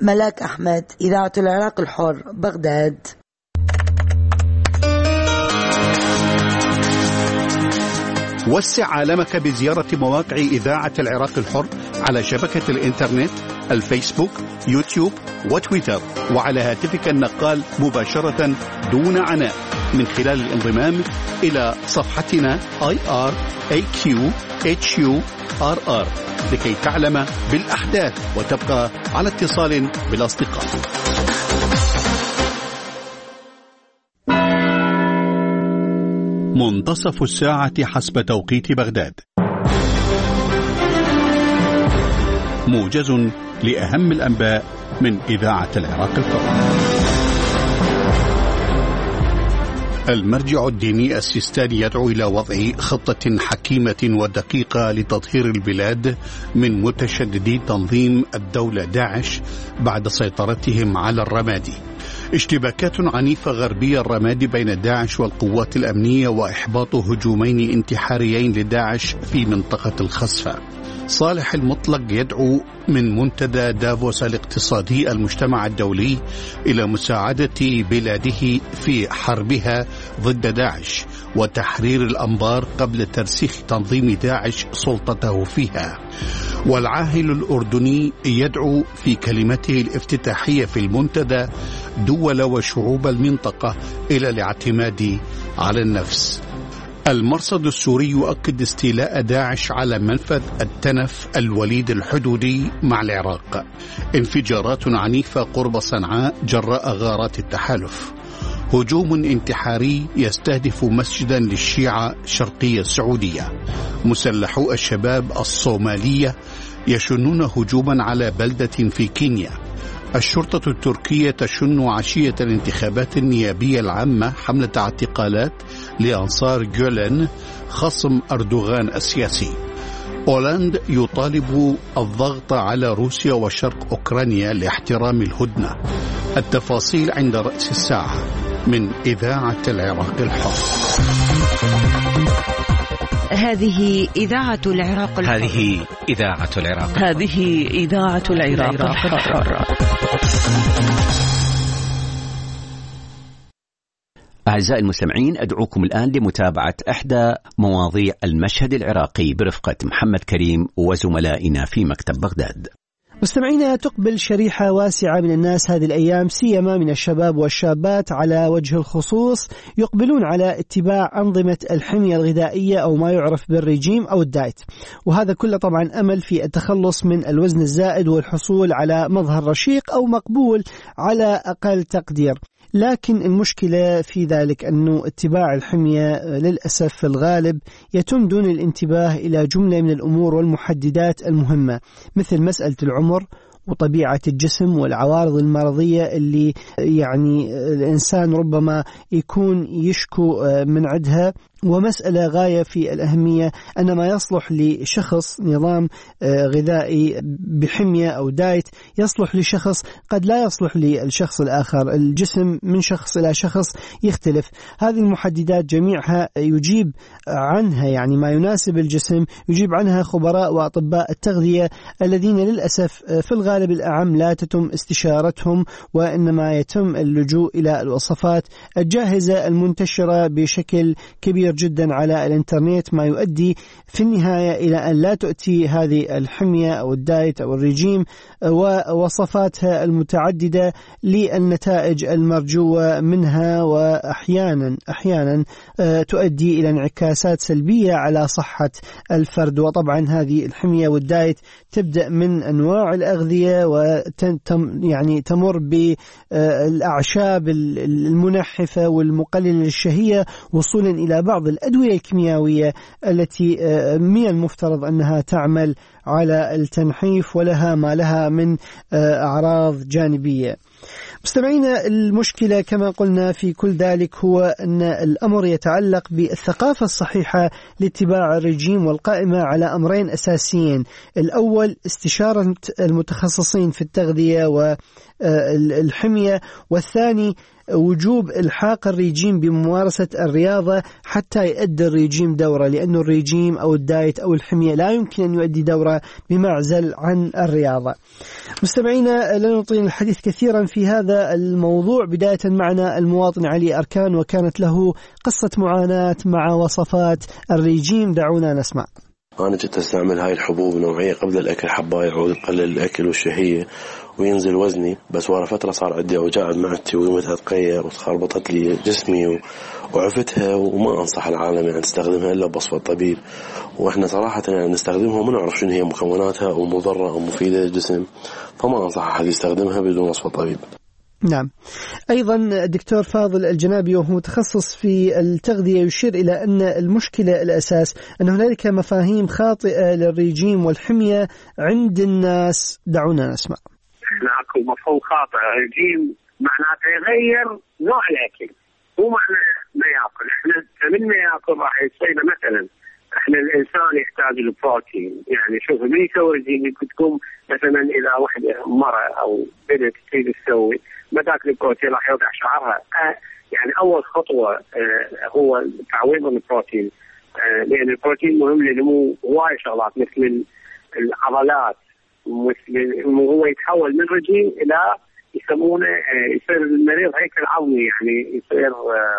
ملاك أحمد، إذاعة العراق الحر، بغداد. وسع عالمك بزيارة مواقع إذاعة العراق الحر على شبكة الإنترنت، الفيسبوك، يوتيوب وتويتر، وعلى هاتفك النقال مباشرة دون عناء من خلال الانضمام إلى صفحتنا IRAQHURR لكي تعلم بالأحداث وتبقى على اتصال بالأصدقاء. منتصف الساعة حسب توقيت بغداد. موجز لأهم الأنباء من إذاعة العراق الحر. المرجع الديني السيستاني يدعو إلى وضع خطة حكيمة ودقيقة لتطهير البلاد من متشددي تنظيم الدولة داعش بعد سيطرتهم على الرمادي. اشتباكات عنيفة غربية الرمادي بين داعش والقوات الأمنية وإحباط هجومين انتحاريين لداعش في منطقة الخسفة. صالح المطلق يدعو من منتدى دافوس الاقتصادي المجتمع الدولي إلى مساعدة بلاده في حربها ضد داعش وتحرير الأنبار قبل ترسيخ تنظيم داعش سلطته فيها. والعاهل الأردني يدعو في كلمته الافتتاحية في المنتدى دول وشعوب المنطقة إلى الاعتماد على النفس. المرصد السوري يؤكد استيلاء داعش على منفذ التنف الوليد الحدودي مع العراق. انفجارات عنيفة قرب صنعاء جراء غارات التحالف. هجوم انتحاري يستهدف مسجدا للشيعة شرقي السعودية. مسلحو الشباب الصومالية يشنون هجوما على بلدة في كينيا. الشرطة التركية تشن عشية الانتخابات النيابية العامة حملة اعتقالات لأنصار جولن خصم أردوغان السياسي. أولاند يطالب الضغط على روسيا وشرق أوكرانيا لاحترام الهدنة. التفاصيل عند رأس الساعة من إذاعة العراق الحر. هذه إذاعة العراق الحر. هذه إذاعة العراق. هذه إذاعة العراق الحر. أعزائي المستمعين، أدعوكم الآن لمتابعة إحدى مواضيع المشهد العراقي برفقة محمد كريم وزملائنا في مكتب بغداد. مستمعينا، تقبل شريحة واسعة من الناس هذه الأيام سيما من الشباب والشابات على وجه الخصوص يقبلون على اتباع أنظمة الحمية الغذائية أو ما يعرف بالرجيم أو الدايت، وهذا كله طبعا أمل في التخلص من الوزن الزائد والحصول على مظهر رشيق أو مقبول على أقل تقدير. لكن المشكلة في ذلك أنه اتباع الحمية للأسف في الغالب يتم دون الانتباه إلى جملة من الأمور والمحددات المهمة، مثل مسألة العمر وطبيعة الجسم والعوارض المرضية اللي يعني الإنسان ربما يكون يشكو من عدها. ومسألة غاية في الأهمية أن ما يصلح لشخص نظام غذائي بحمية أو دايت يصلح لشخص قد لا يصلح للشخص الآخر. الجسم من شخص إلى شخص يختلف. هذه المحددات جميعها يجيب عنها يعني ما يناسب الجسم يجيب عنها خبراء وأطباء التغذية الذين للأسف في الغالب الأعم لا تتم استشارتهم، وإنما يتم اللجوء إلى الوصفات الجاهزة المنتشرة بشكل كبير جدا على الانترنت، ما يؤدي في النهاية إلى أن لا تؤتي هذه الحمية أو الدايت أو الرجيم ووصفاتها المتعددة للنتائج المرجوة منها، وأحيانا تؤدي إلى انعكاسات سلبية على صحة الفرد. وطبعا هذه الحمية والدايت تبدأ من أنواع الأغذية يعني تمر بالأعشاب المنحفة والمقللة للشهية وصولا إلى بعض الأدوية الكيميائية التي من المفترض أنها تعمل على التنحيف ولها ما لها من أعراض جانبية. مستمعينا، المشكلة كما قلنا في كل ذلك هو أن الأمر يتعلق بالثقافة الصحيحة لاتباع الرجيم والقائمة على أمرين أساسيين. الأول استشارة المتخصصين في التغذية والحمية، والثاني وجوب إلحاق الرجيم بممارسة الرياضة حتى يؤدي الرجيم دورة، لأن الرجيم أو الدايت أو الحمية لا يمكن أن يؤدي دورة بمعزل عن الرياضة. مستمعينا، لا نطيل الحديث كثيرا في هذا الموضوع. بداية معنا المواطن علي أركان، وكانت له قصة معاناة مع وصفات الرجيم. دعونا نسمع. أنا جيت أستعمل هاي الحبوب نوعية قبل الأكل، حباية يعود يقلل الأكل والشهية وينزل وزني، بس ورا فترة صار عندي أوجاع بمعدتي وقمتها تقير وتخربطت لي جسمي وعفتها، وما أنصح العالم يعني تستخدمها إلا بوصفة طبيب. وإحنا صراحة يعني نستخدمها وما نعرف شنو هي مكوناتها أو مضرة أو مفيدة للجسم، فما أنصح أحد يستخدمها بدون وصفة طبيب. نعم. أيضا الدكتور فاضل الجنابي وهو متخصص في التغذية يشير إلى أن المشكلة الأساس أن هنالك مفاهيم خاطئة للرجيم والحمية عند الناس. دعونا نسمع. احنا اكو مفهوم خاطئ، الرجيم معناته يغير نوع الأكل، مو معنى ما يأكل. احنا من ما يأكل راح يصير مثلا احنا الانسان يحتاج البروتين، يعني شوف من يسوي رجيم يمكن تكون مثلا اذا واحده مرة او بنت تريد تسوي ما تاكل البروتين راح يوقع شعرها. يعني اول خطوه هو تعويض البروتين، لان البروتين مهم لنمو هواي شغلات مثل العضلات، مثل هو يتحول من رجيم الى يسمونه يصير المريض هيكل عظمي، يعني يصير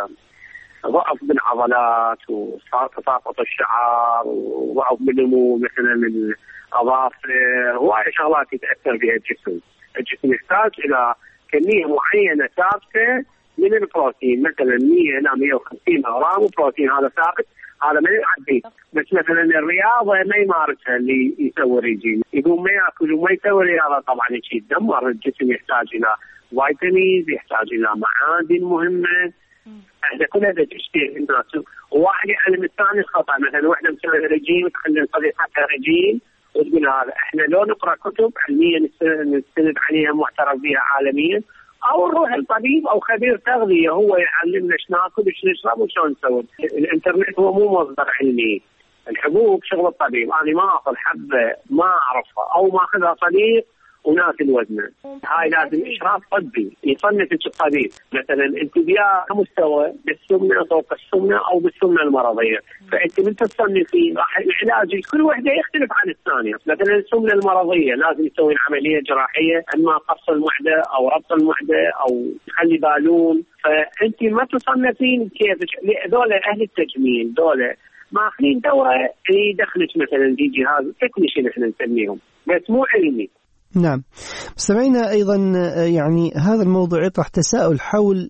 ضعف بالعضلات وتساقط الشعر وضعف بالنمو مثلا الاظافر، هواي شغلات يتاثر بها الجسم. الجسم يحتاج الى كميه معينه ثابته من البروتين، مثلا 100 الى 150 غرام بروتين، هذا ثابت، هذا ما يعدي. بس مثلا الرياضه ما يمارسها اللي يسوي ريجيم، يقوم ما ياكل وما يسوي رياضه، طبعا شيء يدمر الجسم، يحتاج الى فيتامينز، يحتاج الى معادن مهمه. احنا كلنا تشتيه الناس، وواحد يعلم الثاني الخطا. مثلا وحده مسويه ريجيم تخلي صديقتها ريجيم وتقول هذا. احنا لو نقرا كتب علميه نستند عليها معترف بها عالميا، او نروح الطبيب او خبير تغذيه هو يعلمنا ايش ناكل وايش نشرب وشلون نسوي. الانترنت هو مو مصدر علمي. الحبوب شغل الطبيب، انا ما اخذ حبه ما اعرفها او ما اخذها صديق وناكل وزنه. هاي لازم اشراف طبي يصنفك الطبيب. مثلا انت بيا مستوى بالسمنه فوق السمنه او بالسمنه المرضيه، فانت من تصنفين راح العلاج كل وحده يختلف عن الثانيه. مثلا السمنه المرضيه لازم يسوي عمليه جراحيه، اما قص المعده او ربط المعده او تخلي بالون، فانت ما تصنفين كيفك. دول اهل التجميل دول ماخذين دوره يدخلك مثلا في جهاز تكنيشن احنا نسميهم، بس مو علمي. نعم. مستمعينا، أيضا يعني هذا الموضوع يطرح تساؤل حول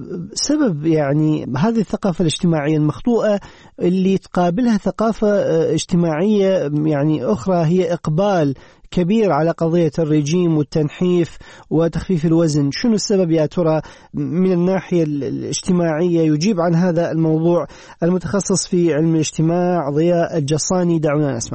سبب يعني هذه الثقافة الاجتماعية المخطوطة اللي تقابلها ثقافة اجتماعية يعني أخرى، هي إقبال كبير على قضية الرجيم والتنحيف وتخفيف الوزن. شنو السبب يا ترى من الناحية الاجتماعية؟ يجيب عن هذا الموضوع المتخصص في علم الاجتماع ضياء الجصاني. دعونا نسمع.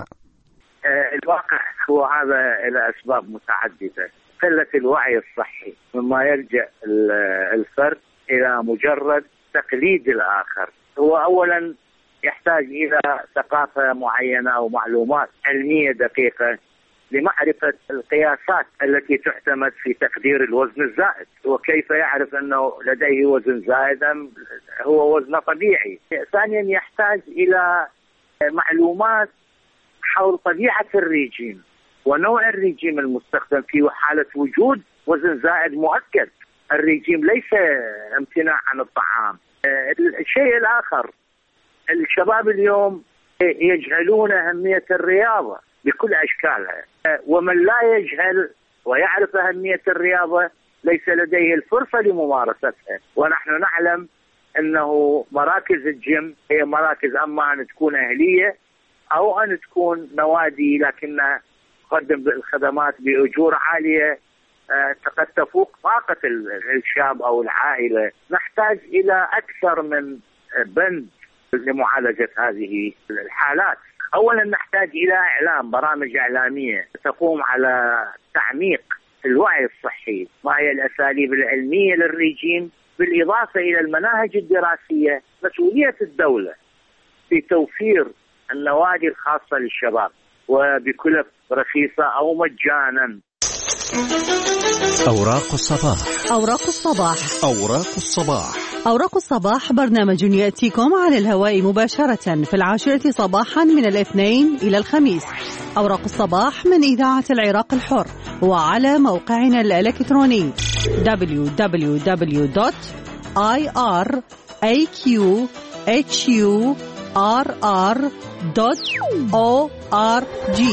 الواقع هو هذا إلى أسباب متعددة. قلة الوعي الصحي مما يلجأ الفرد إلى مجرد تقليد الآخر. هو أولا يحتاج إلى ثقافة معينة أو معلومات علمية دقيقة لمعرفة القياسات التي تعتمد في تقدير الوزن الزائد، وكيف يعرف أنه لديه وزن زائد أم هو وزن طبيعي. ثانيا يحتاج إلى معلومات حول طبيعة الرجيم ونوع الرجيم المستخدم في حالة وجود وزن زائد مؤكد. الرجيم ليس امتناع عن الطعام. الشيء الآخر، الشباب اليوم يجهلون أهمية الرياضة بكل أشكالها، ومن لا يجهل ويعرف أهمية الرياضة ليس لديه الفرصة لممارستها. ونحن نعلم أنه مراكز الجيم هي مراكز أما أن تكون أهلية أو أن تكون نوادي، لكنها تقدم الخدمات بأجور عالية قد تفوق طاقة الشاب أو العائلة. نحتاج إلى أكثر من بند لمعالجة هذه الحالات. أولا نحتاج إلى إعلام، برامج إعلامية تقوم على تعميق الوعي الصحي، ما هي الأساليب العلمية للرجيم، بالإضافة إلى المناهج الدراسية. مسؤولية الدولة في توفير النوادي الخاصة للشباب وبكلف رخيصة أو مجانا. أوراق الصباح. أوراق الصباح. أوراق الصباح. أوراق الصباح برنامج يأتيكم على الهواء مباشرة في 10 صباحا من الاثنين إلى الخميس. أوراق الصباح من إذاعة العراق الحر وعلى موقعنا الإلكتروني www.iraqhurr.org.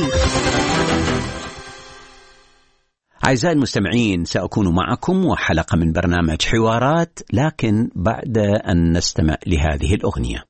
أعزائي المستمعين، سأكون معكم وحلقة من برنامج حوارات، لكن بعد أن نستمع لهذه الأغنية.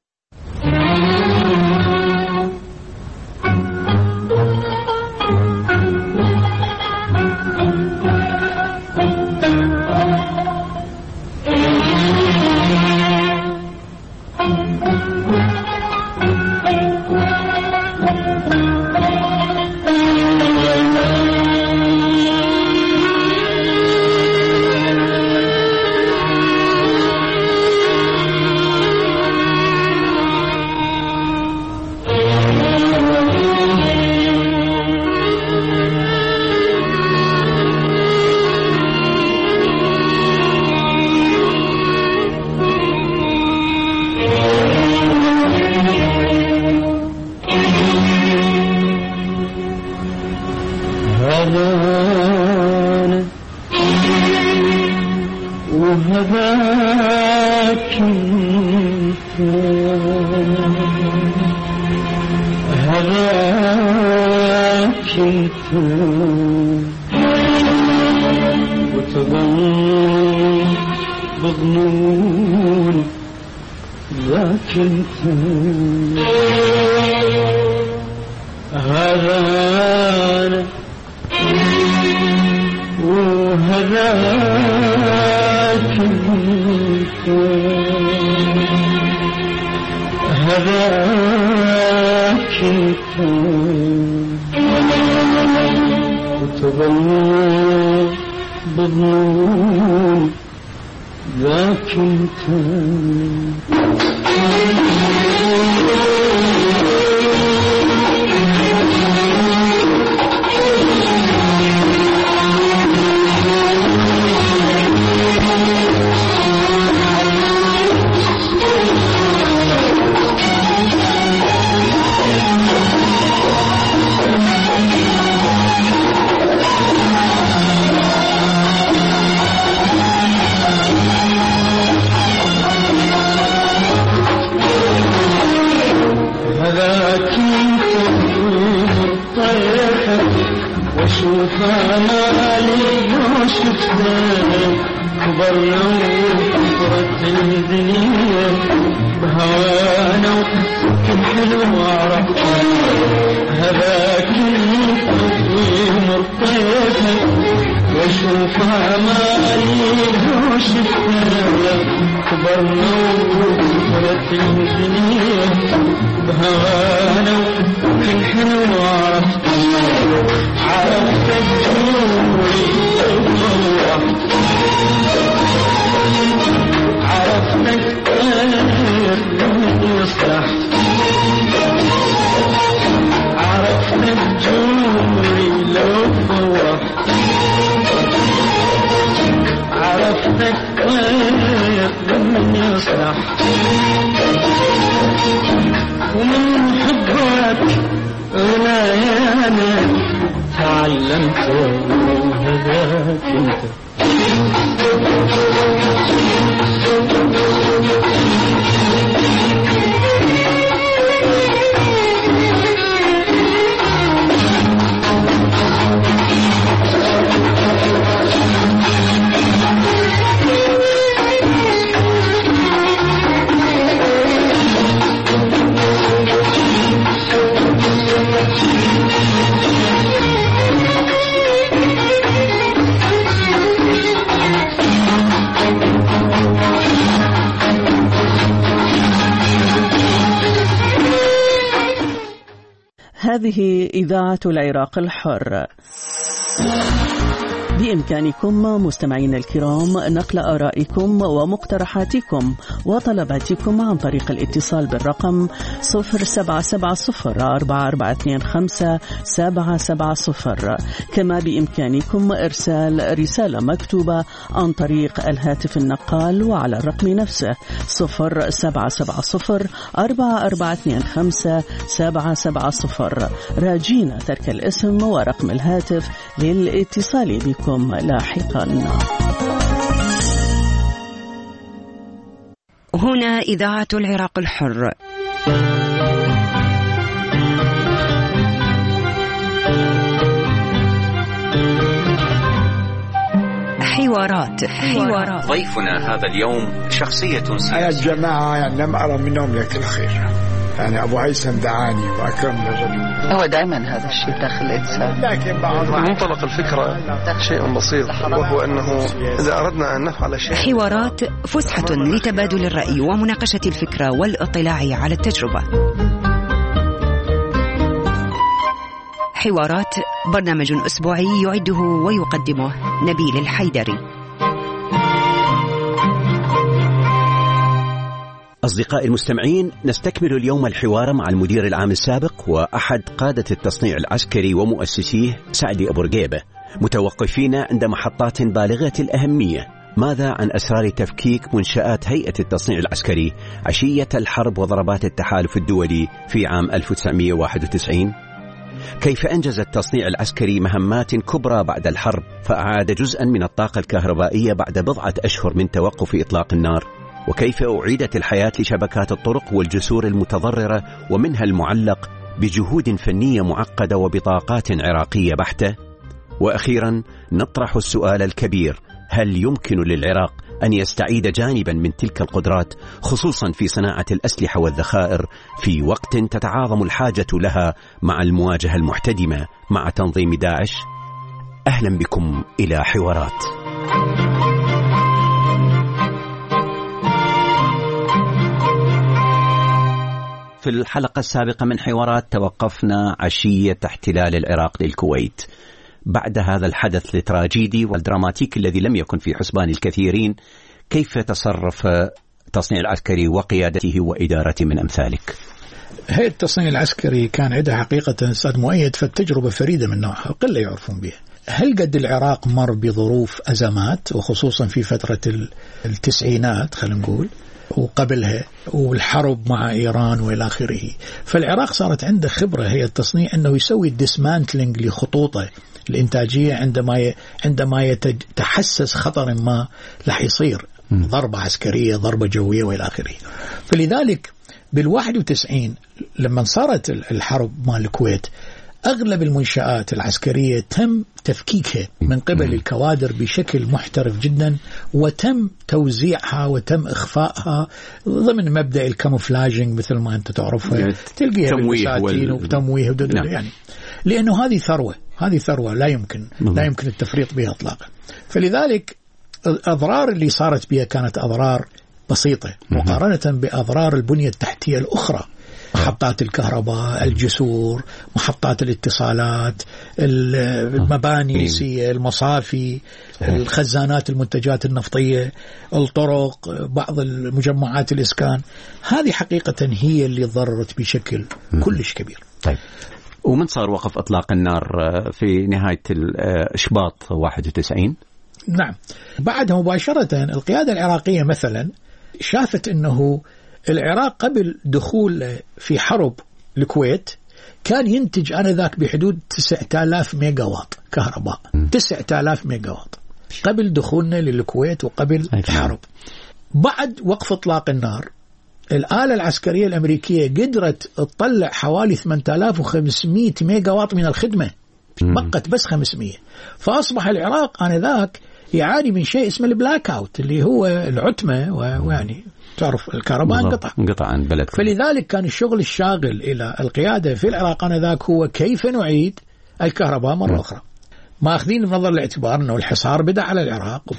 هذه إذاعة العراق الحر. بإمكانكم مستمعين الكرام نقل آرائكم ومقترحاتكم وطلباتكم عن طريق الاتصال بالرقم 0770-4425-770. كما بإمكانكم إرسال رسالة مكتوبة عن طريق الهاتف النقال وعلى الرقم نفسه 0770-4425-770. راجينا ترك الاسم ورقم الهاتف للاتصال بكم لاحقا. هنا إذاعة العراق الحر. حوارات. ضيفنا هذا اليوم شخصية يا جماعة يعني لم أرى منهم لك الخير. يعني أبو هيثم دعاني وأكرم الرجل. هو دائما هذا الشيء داخل الإنسان، لكن منطلق الفكرة شيء بسيط، وهو أنه إذا أردنا أن نفعل شيء. حوارات فسحة لتبادل الرأي ومناقشة الفكرة والاطلاع على التجربة. حوارات برنامج أسبوعي يعده ويقدمه نبيل الحيدري. أصدقائي المستمعين، نستكمل اليوم الحوار مع المدير العام السابق وأحد قادة التصنيع العسكري ومؤسسيه سعدي أبو رقيبة، متوقفين عند محطات بالغة الأهمية. ماذا عن أسرار تفكيك منشآت هيئة التصنيع العسكري عشية الحرب وضربات التحالف الدولي في عام 1991؟ كيف أنجز التصنيع العسكري مهمات كبرى بعد الحرب فأعاد جزءا من الطاقة الكهربائية بعد بضعة أشهر من توقف إطلاق النار؟ وكيف أعيدت الحياة لشبكات الطرق والجسور المتضررة ومنها المعلق بجهود فنية معقدة وبطاقات عراقية بحتة؟ وأخيرا نطرح السؤال الكبير: هل يمكن للعراق أن يستعيد جانبا من تلك القدرات، خصوصا في صناعة الأسلحة والذخائر، في وقت تتعاظم الحاجة لها مع المواجهة المحتدمة مع تنظيم داعش؟ أهلا بكم إلى حوارات. في الحلقة السابقة من حوارات توقفنا عشية احتلال العراق للكويت. بعد هذا الحدث التراجيدي والدراماتيكي الذي لم يكن في حسبان الكثيرين، كيف تصرف التصنيع العسكري وقيادته وإدارته من أمثالك؟ هيئة التصنيع العسكري كان عندها حقيقة أستاذ مؤيد فتجربة فريدة من نوعها وقلة يعرفون بها. هل قد العراق مر بظروف أزمات، وخصوصا في فترة التسعينات خلينا نقول وقبلها، والحرب مع إيران وإلى آخره. فالعراق صارت عنده خبرة هي التصنيع أنه يسوي ديسمانتلينج لخطوطه الإنتاجية عندما يتحسس خطر ما رح يصير ضربة عسكرية، ضربة جوية وإلى آخره. فلذلك بال91 لما صارت الحرب مع الكويت، أغلب المنشآت العسكرية تم تفكيكها من قبل الكوادر بشكل محترف جدا، وتم توزيعها وتم إخفائها ضمن مبدأ الكاموفلاجينج مثل ما أنت تعرفها، تلقيها بالبساتين وتمويه يعني، لأنه هذه ثروة لا يمكن التفريط بها إطلاقا. فلذلك الأضرار اللي صارت بها كانت أضرار بسيطة مقارنة بأضرار البنية التحتية الأخرى، محطات الكهرباء، الجسور، محطات الاتصالات، المباني، المصافي، الخزانات، المنتجات النفطية، الطرق، بعض المجمعات الإسكان. هذه حقيقة هي اللي ضررت بشكل كلش كبير. طيب، ومن صار وقف إطلاق النار في نهاية إشباط 91؟ نعم، بعدها مباشرة القيادة العراقية مثلا شافت أنه العراق قبل دخول في حرب الكويت كان ينتج آنذاك بحدود 9000 ميجا واط كهرباء، 9000 ميجا واط قبل دخولنا للكويت وقبل الحرب. بعد وقف إطلاق النار الآلة العسكرية الأمريكية قدرت تطلع حوالي 8500 ميجا واط من الخدمة، بقت بس 500. فأصبح العراق آنذاك يعاني من شيء اسمه البلاك أوت اللي هو العتمة، ويعني تعرف الكهرباء انقطع عن بلد. فلذلك كان الشغل الشاغل إلى القيادة في العراق آنذاك هو كيف نعيد الكهرباء مرة أخرى، ما أخذين بنظر الاعتبار أنه الحصار بدأ على العراق.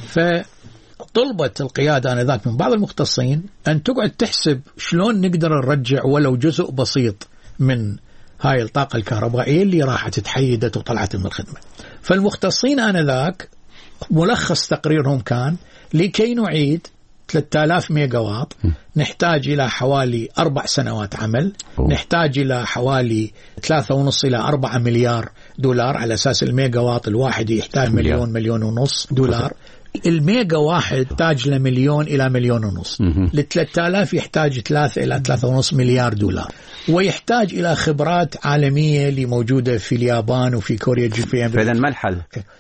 فطلبت القيادة آنذاك من بعض المختصين أن تقعد تحسب شلون نقدر نرجع ولو جزء بسيط من هاي الطاقة الكهربائية اللي راحت تحيدت وطلعت من الخدمة. فالمختصين آنذاك ملخص تقريرهم كان لكي نعيد 3000 ميجا واط نحتاج إلى حوالي 4 سنوات عمل، نحتاج إلى حوالي 3.5 إلى 4 مليار دولار، على أساس الميجا واط الواحد يحتاج مليون مليون ونص دولار. الميجا واحد يحتاج ل1 مليون إلى 1.5 مليون. ل3000 يحتاج 3 إلى 3.5 مليار دولار، ويحتاج إلى خبرات عالمية اللي موجودة في اليابان وفي كوريا الجنوبية. فإذا ما الحل؟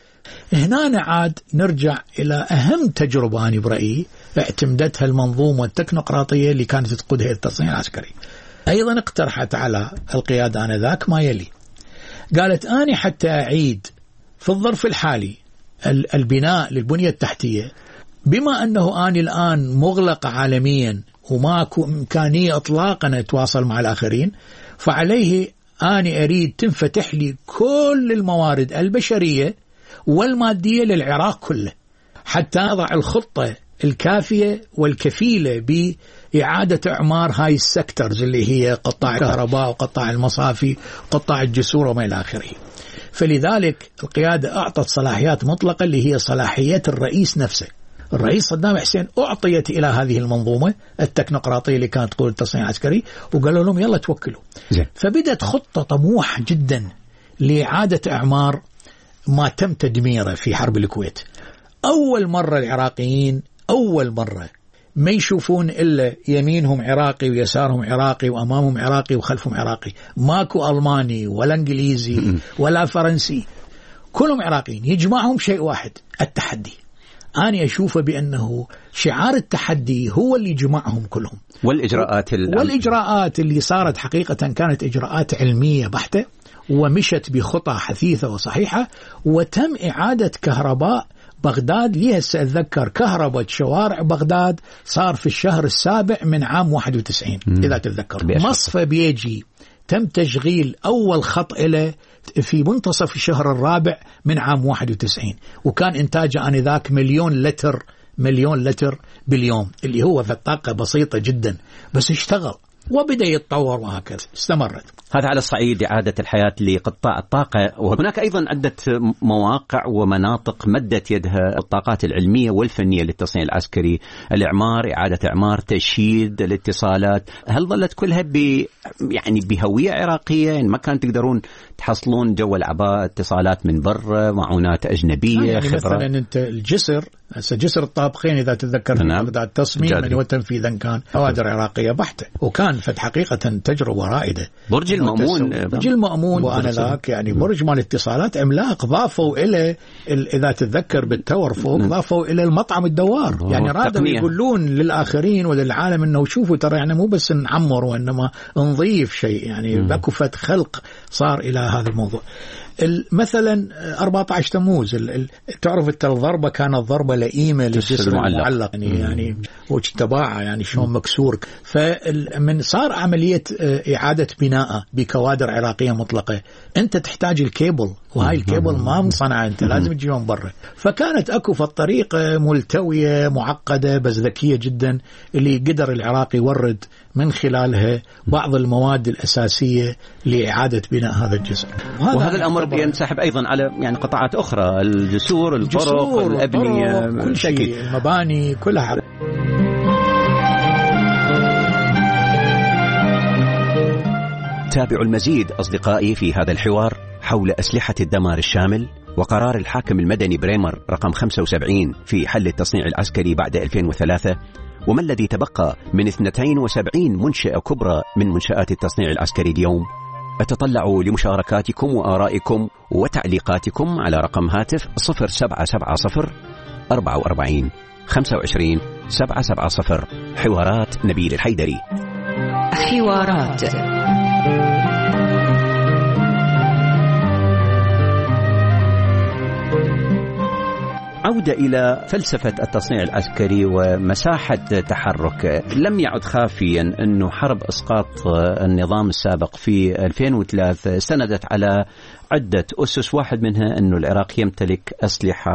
هنا عاد نرجع إلى أهم تجربة أنا برأيي اعتمدتها المنظومة التكنوقراطية اللي كانت تقودها التصنيع العسكري. أيضا اقترحت على القيادة آنذاك ما يلي، قالت أنا حتى أعيد في الظرف الحالي البناء للبنية التحتية، بما أنه أنا الآن مغلق عالميا وماكو إمكانية إطلاقا أتواصل مع الآخرين، فعليه أنا أريد تنفتح لي كل الموارد البشرية والمادية للعراق كله، حتى أضع الخطة الكافية والكفيلة بإعادة إعمار هاي السكترز اللي هي قطاع الكهرباء وقطاع المصافي وقطاع الجسور وما إلى آخره. فلذلك القيادة أعطت صلاحيات مطلقة اللي هي صلاحية الرئيس نفسه. الرئيس صدام حسين أعطيت إلى هذه المنظومة التكنوقراطية اللي كانت تقول التصنيع العسكري، وقالوا لهم يلا توكلوا. فبدت خطة طموحة جدا لإعادة إعمار ما تم تدميره في حرب الكويت. أول مرة العراقيين أول مرة ما يشوفون إلا يمينهم عراقي ويسارهم عراقي وأمامهم عراقي وخلفهم عراقي، ماكو ألماني ولا إنجليزي ولا فرنسي، كلهم عراقيين. يجمعهم شيء واحد، التحدي. أنا أشوفه بأنه شعار التحدي هو اللي جمعهم كلهم. والإجراءات اللي صارت حقيقة كانت إجراءات علمية بحتة، ومشت بخطى حثيثة وصحيحة، وتم إعادة كهرباء بغداد. ليه سأتذكر كهرباء شوارع بغداد صار في الشهر السابع من عام 91 إذا تتذكر. مصفى بيجي تم تشغيل أول خط إلى في منتصف الشهر الرابع من عام 91، وكان إنتاجه آنذاك 1,000,000 لتر باليوم، اللي هو في طاقة بسيطة جدا، بس اشتغل وبدأ يتطور وهكذا استمرت. هذا على الصعيد إعادة الحياة لقطاع الطاقة. وهناك أيضا عدة مواقع ومناطق مدت يدها الطاقات العلمية والفنية للتصنيع العسكري، الإعمار، إعادة إعمار، تشييد، الاتصالات. هل ظلت كلها يعني بهوية عراقية؟ يعني ما كانت تقدرون تحصلون جو العباء اتصالات من برا، معونات أجنبية، يعني خبرة؟ مثلا أنت الجسر جسر الطابقين إذا تتذكر في بغداد تصميما وتنفيذا كان كوادر عراقية بحتة، وكان في حقيقة تجربة رائدة. برج المأمون وآنذاك يعني برج مال اتصالات عملاق، ضافوا إلى إذا تتذكر بالتور فوق ضافوا إلى المطعم الدوار. يعني رادوا يقولون للآخرين وللعالم إنه شوفوا ترى يعني مو بس نعمر وإنما نضيف شيء، يعني بكفة خلق صار إلى هذا الموضوع. مثلا 14 تموز تعرف الضربة كانت ضربة لئيمة للجسر المعلق، يعني وجتباعة يعني شلون مكسور. فمن صار عملية إعادة بناء بكوادر عراقية مطلقة، أنت تحتاج الكيبل، وهاي الكيبل ما مصنعة، أنت لازم تجيبها من برا. فكانت أكو في الطريقة ملتوية معقدة بس ذكية جدا، اللي قدر العراق يورد من خلالها بعض المواد الأساسية لإعادة بناء هذا الجسر. وهذا الأمر ينسحب أيضا على يعني قطاعات أخرى، الجسور، الطرق، الأبنية، كل شيء، المباني كلها. تابعوا المزيد أصدقائي في هذا الحوار حول أسلحة الدمار الشامل وقرار الحاكم المدني بريمر رقم 75 في حل التصنيع العسكري بعد 2003، وما الذي تبقى من 72 منشأة كبرى من منشآت التصنيع العسكري اليوم. أتطلع لمشاركاتكم وآرائكم وتعليقاتكم على رقم هاتف 0770 44 25 770. حوارات نبيل الحيدري. حوارات. عودة إلى فلسفة التصنيع العسكري ومساحة تحرك. لم يعد خافيا أنه حرب إسقاط النظام السابق في 2003 استندت على عدة أسس، واحد منها أنه العراق يمتلك أسلحة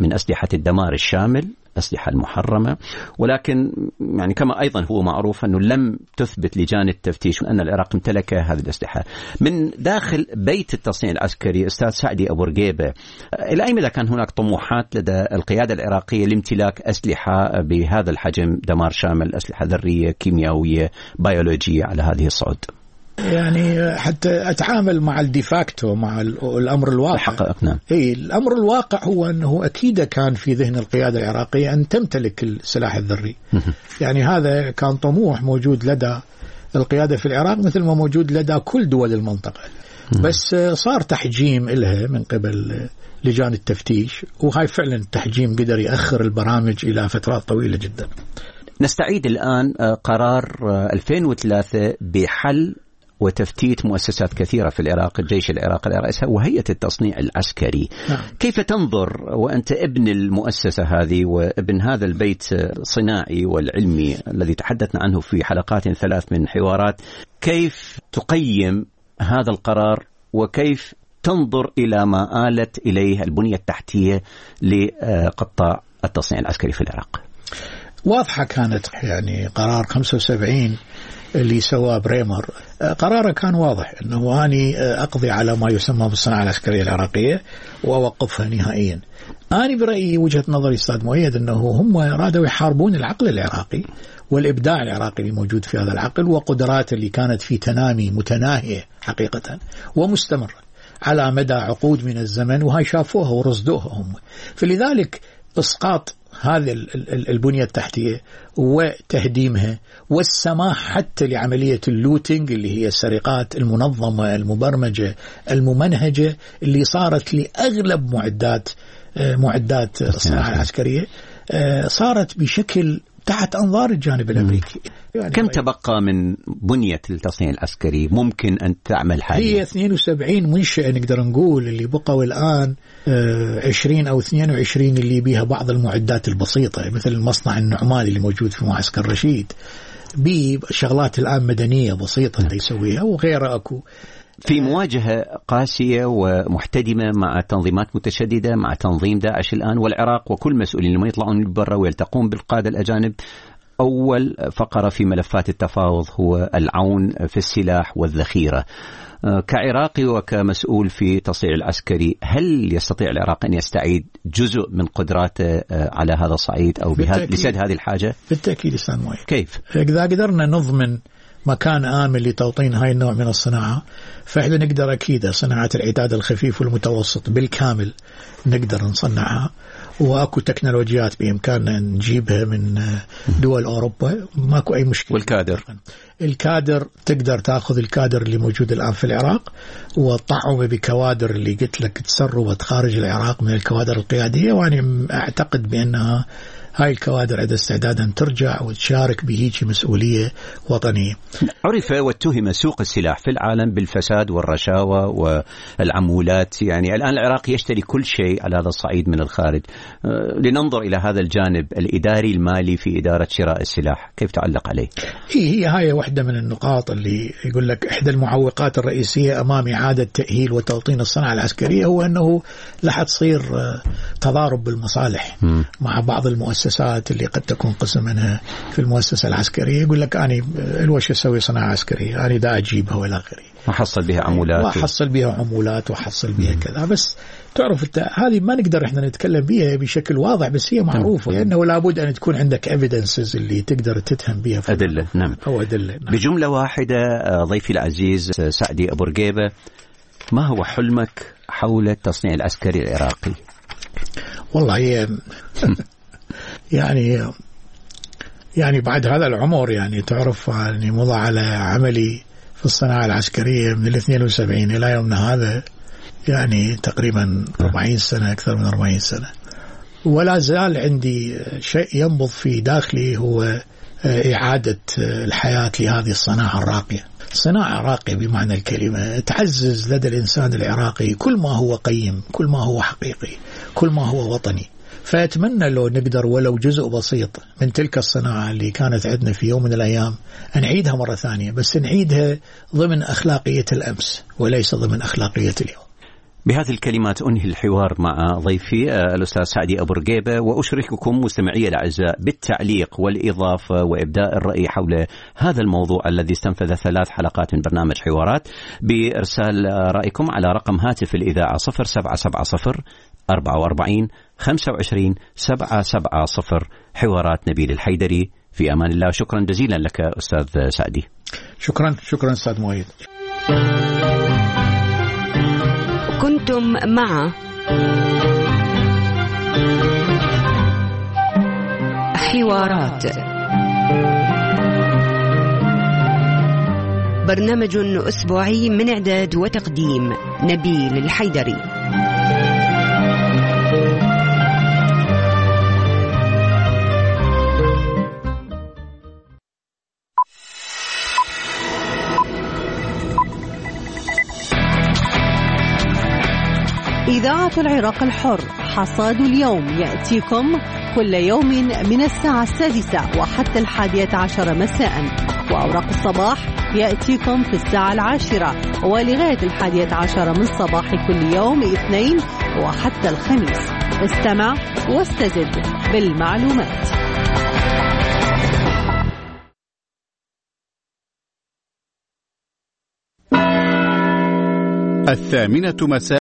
من أسلحة الدمار الشامل، أسلحة المحرمة، ولكن يعني كما أيضا هو معروف أنه لم تثبت لجان التفتيش أن العراق امتلك هذه الأسلحة. من داخل بيت التصنيع العسكري أستاذ سعدي أبو رقيبة، إلى أي مدى كان هناك طموحات لدى القيادة العراقية لامتلاك أسلحة بهذا الحجم، دمار شامل، أسلحة ذرية، كيميائية، بيولوجية على هذه الصعود؟ يعني حتى أتعامل مع الديفاكتو، مع الأمر الواقع. نعم. الأمر الواقع هو أنه أكيد كان في ذهن القيادة العراقية أن تمتلك السلاح الذري. يعني هذا كان طموح موجود لدى القيادة في العراق مثل ما موجود لدى كل دول المنطقة. بس صار تحجيم إلها من قبل لجان التفتيش، وهاي فعلا التحجيم قدر يأخر البرامج إلى فترات طويلة جدا. نستعيد الآن قرار 2003 بحل وتفتيت مؤسسات كثيرة في العراق، الجيش العراقي رئيسها وهيئة التصنيع العسكري. كيف تنظر وأنت ابن المؤسسة هذه وابن هذا البيت الصناعي والعلمي الذي تحدثنا عنه في حلقات 3 من حوارات، كيف تقيم هذا القرار وكيف تنظر إلى ما آلت إليه البنية التحتية لقطاع التصنيع العسكري في العراق؟ واضحة كانت، يعني قرار 75 اللي سواه بريمر قراره كان واضح أنه أني أقضي على ما يسمى بالصناعة العسكرية العراقية وأوقفها نهائيا. أنا برأيي وجهة نظري أستاذ مؤيد أنه هم رادوا يحاربون العقل العراقي والإبداع العراقي اللي موجود في هذا العقل وقدراته اللي كانت في تنامي متناهية حقيقة ومستمرة على مدى عقود من الزمن، وهاي شافوها ورصدوها هم. فلذلك إسقاط هذه البنية التحتية وتهديمها والسماح حتى لعملية اللوتينج اللي هي السرقات المنظمة المبرمجة الممنهجة اللي صارت لأغلب معدات الصناعة العسكرية، صارت بشكل تحت أنظار الجانب الأمريكي. يعني كم تبقى من بنية التصنيع العسكري ممكن أن تعمل حاليا؟ هي 72 منشأة نقدر نقول، اللي بقوا الآن 20 أو 22 اللي بيها بعض المعدات البسيطة مثل المصنع النعماني اللي موجود في معسكر رشيد، بشغلات الآن مدنية بسيطة اللي يسويها وغيرها أكو. في مواجهة قاسية ومحتدمة مع تنظيمات متشددة، مع تنظيم داعش الآن، والعراق وكل مسؤولين لما يطلعون برا ويلتقون بالقادة الأجانب أول فقرة في ملفات التفاوض هو العون في السلاح والذخيرة. كعراقي وكمسؤول في تصنيع العسكري، هل يستطيع العراق أن يستعيد جزء من قدراته على هذا الصعيد أو لسد هذه الحاجة؟ بالتأكيد أستاذ مؤيد. كيف؟ إذا قدرنا نضمن مكان آمن لتوطين هاي النوع من الصناعة، فإحنا نقدر أكيد صناعة العتاد الخفيف والمتوسط بالكامل نقدر نصنعها، وأكو تكنولوجيات بإمكاننا نجيبها من دول أوروبا، ماكو أي مشكلة. الكادر تقدر تأخذ الكادر اللي موجود الآن في العراق وطعمه بكوادر اللي قلت لك تسربت خارج العراق من الكوادر القيادية، وأنا أعتقد بأنها هاي الكوادر عندها استعداد أن ترجع وتشارك بهيك مسؤولية وطنية. عرف واتهم سوق السلاح في العالم بالفساد والرشاوى والعمولات، يعني الآن العراق يشتري كل شيء على هذا الصعيد من الخارج. لننظر إلى هذا الجانب الإداري المالي في إدارة شراء السلاح، كيف تعلق عليه؟ هي هاي واحدة من النقاط اللي يقول لك إحدى المعوقات الرئيسية أمام إعادة تأهيل وتوطين الصناعة العسكرية هو أنه لا تصير تضارب بالمصالح مع بعض المؤسسات اللي قد تكون قسم منها في المؤسسة العسكرية. يقول لك أنا الوش أسوي صناعة عسكرية، أنا دا أجيبها ولا غيري، وحصل بها عمولات وحصل بها عمولات وحصل بها كذا. بس تعرف هذه ما نقدر إحنا نتكلم بها بشكل واضح، بس هي معروفة لأنه لابد أن تكون عندك evidences اللي تقدر تتهم بها، أدلة. نعم. أو أدلة. نعم. بجملة واحدة ضيفي العزيز سعدي أبو رقيبة، ما هو حلمك حول التصنيع العسكري العراقي؟ والله هي يعني بعد هذا العمر، يعني تعرف يعني مضى على عملي في الصناعة العسكرية من 72 إلى يومنا هذا، يعني تقريبا 40 سنة، أكثر من 40 سنة، ولا زال عندي شيء ينبض في داخلي هو إعادة الحياة لهذه الصناعة الراقية. صناعة راقية بمعنى الكلمة تعزز لدى الإنسان العراقي كل ما هو قيم، كل ما هو حقيقي، كل ما هو وطني. فأتمنى لو نقدر ولو جزء بسيط من تلك الصناعة اللي كانت عندنا في يوم من الأيام نعيدها مرة ثانية، بس نعيدها ضمن أخلاقية الأمس وليس ضمن أخلاقية اليوم. بهذه الكلمات أنهي الحوار مع ضيفي الأستاذ سعدي أبو رقيبة، وأشرككم مستمعي الأعزاء بالتعليق والإضافة وإبداء الرأي حول هذا الموضوع الذي استنفذ 3 حلقات من برنامج حوارات، بإرسال رأيكم على رقم هاتف الإذاعة 0770 44 25 770. حوارات نبيل الحيدري. في أمان الله. شكرا جزيلا لك أستاذ سعدي. شكرا أستاذ مؤيد. كنتم مع حوارات، برنامج أسبوعي من إعداد وتقديم نبيل الحيدري. إذاعة العراق الحر، حصاد اليوم يأتيكم كل يوم من الساعة 6 وحتى 11 مساء، وأوراق الصباح يأتيكم في الساعة 10 ولغاية 11 من صباح كل يوم اثنين وحتى الخميس. استمع واستزد بالمعلومات. 8:00 مساء.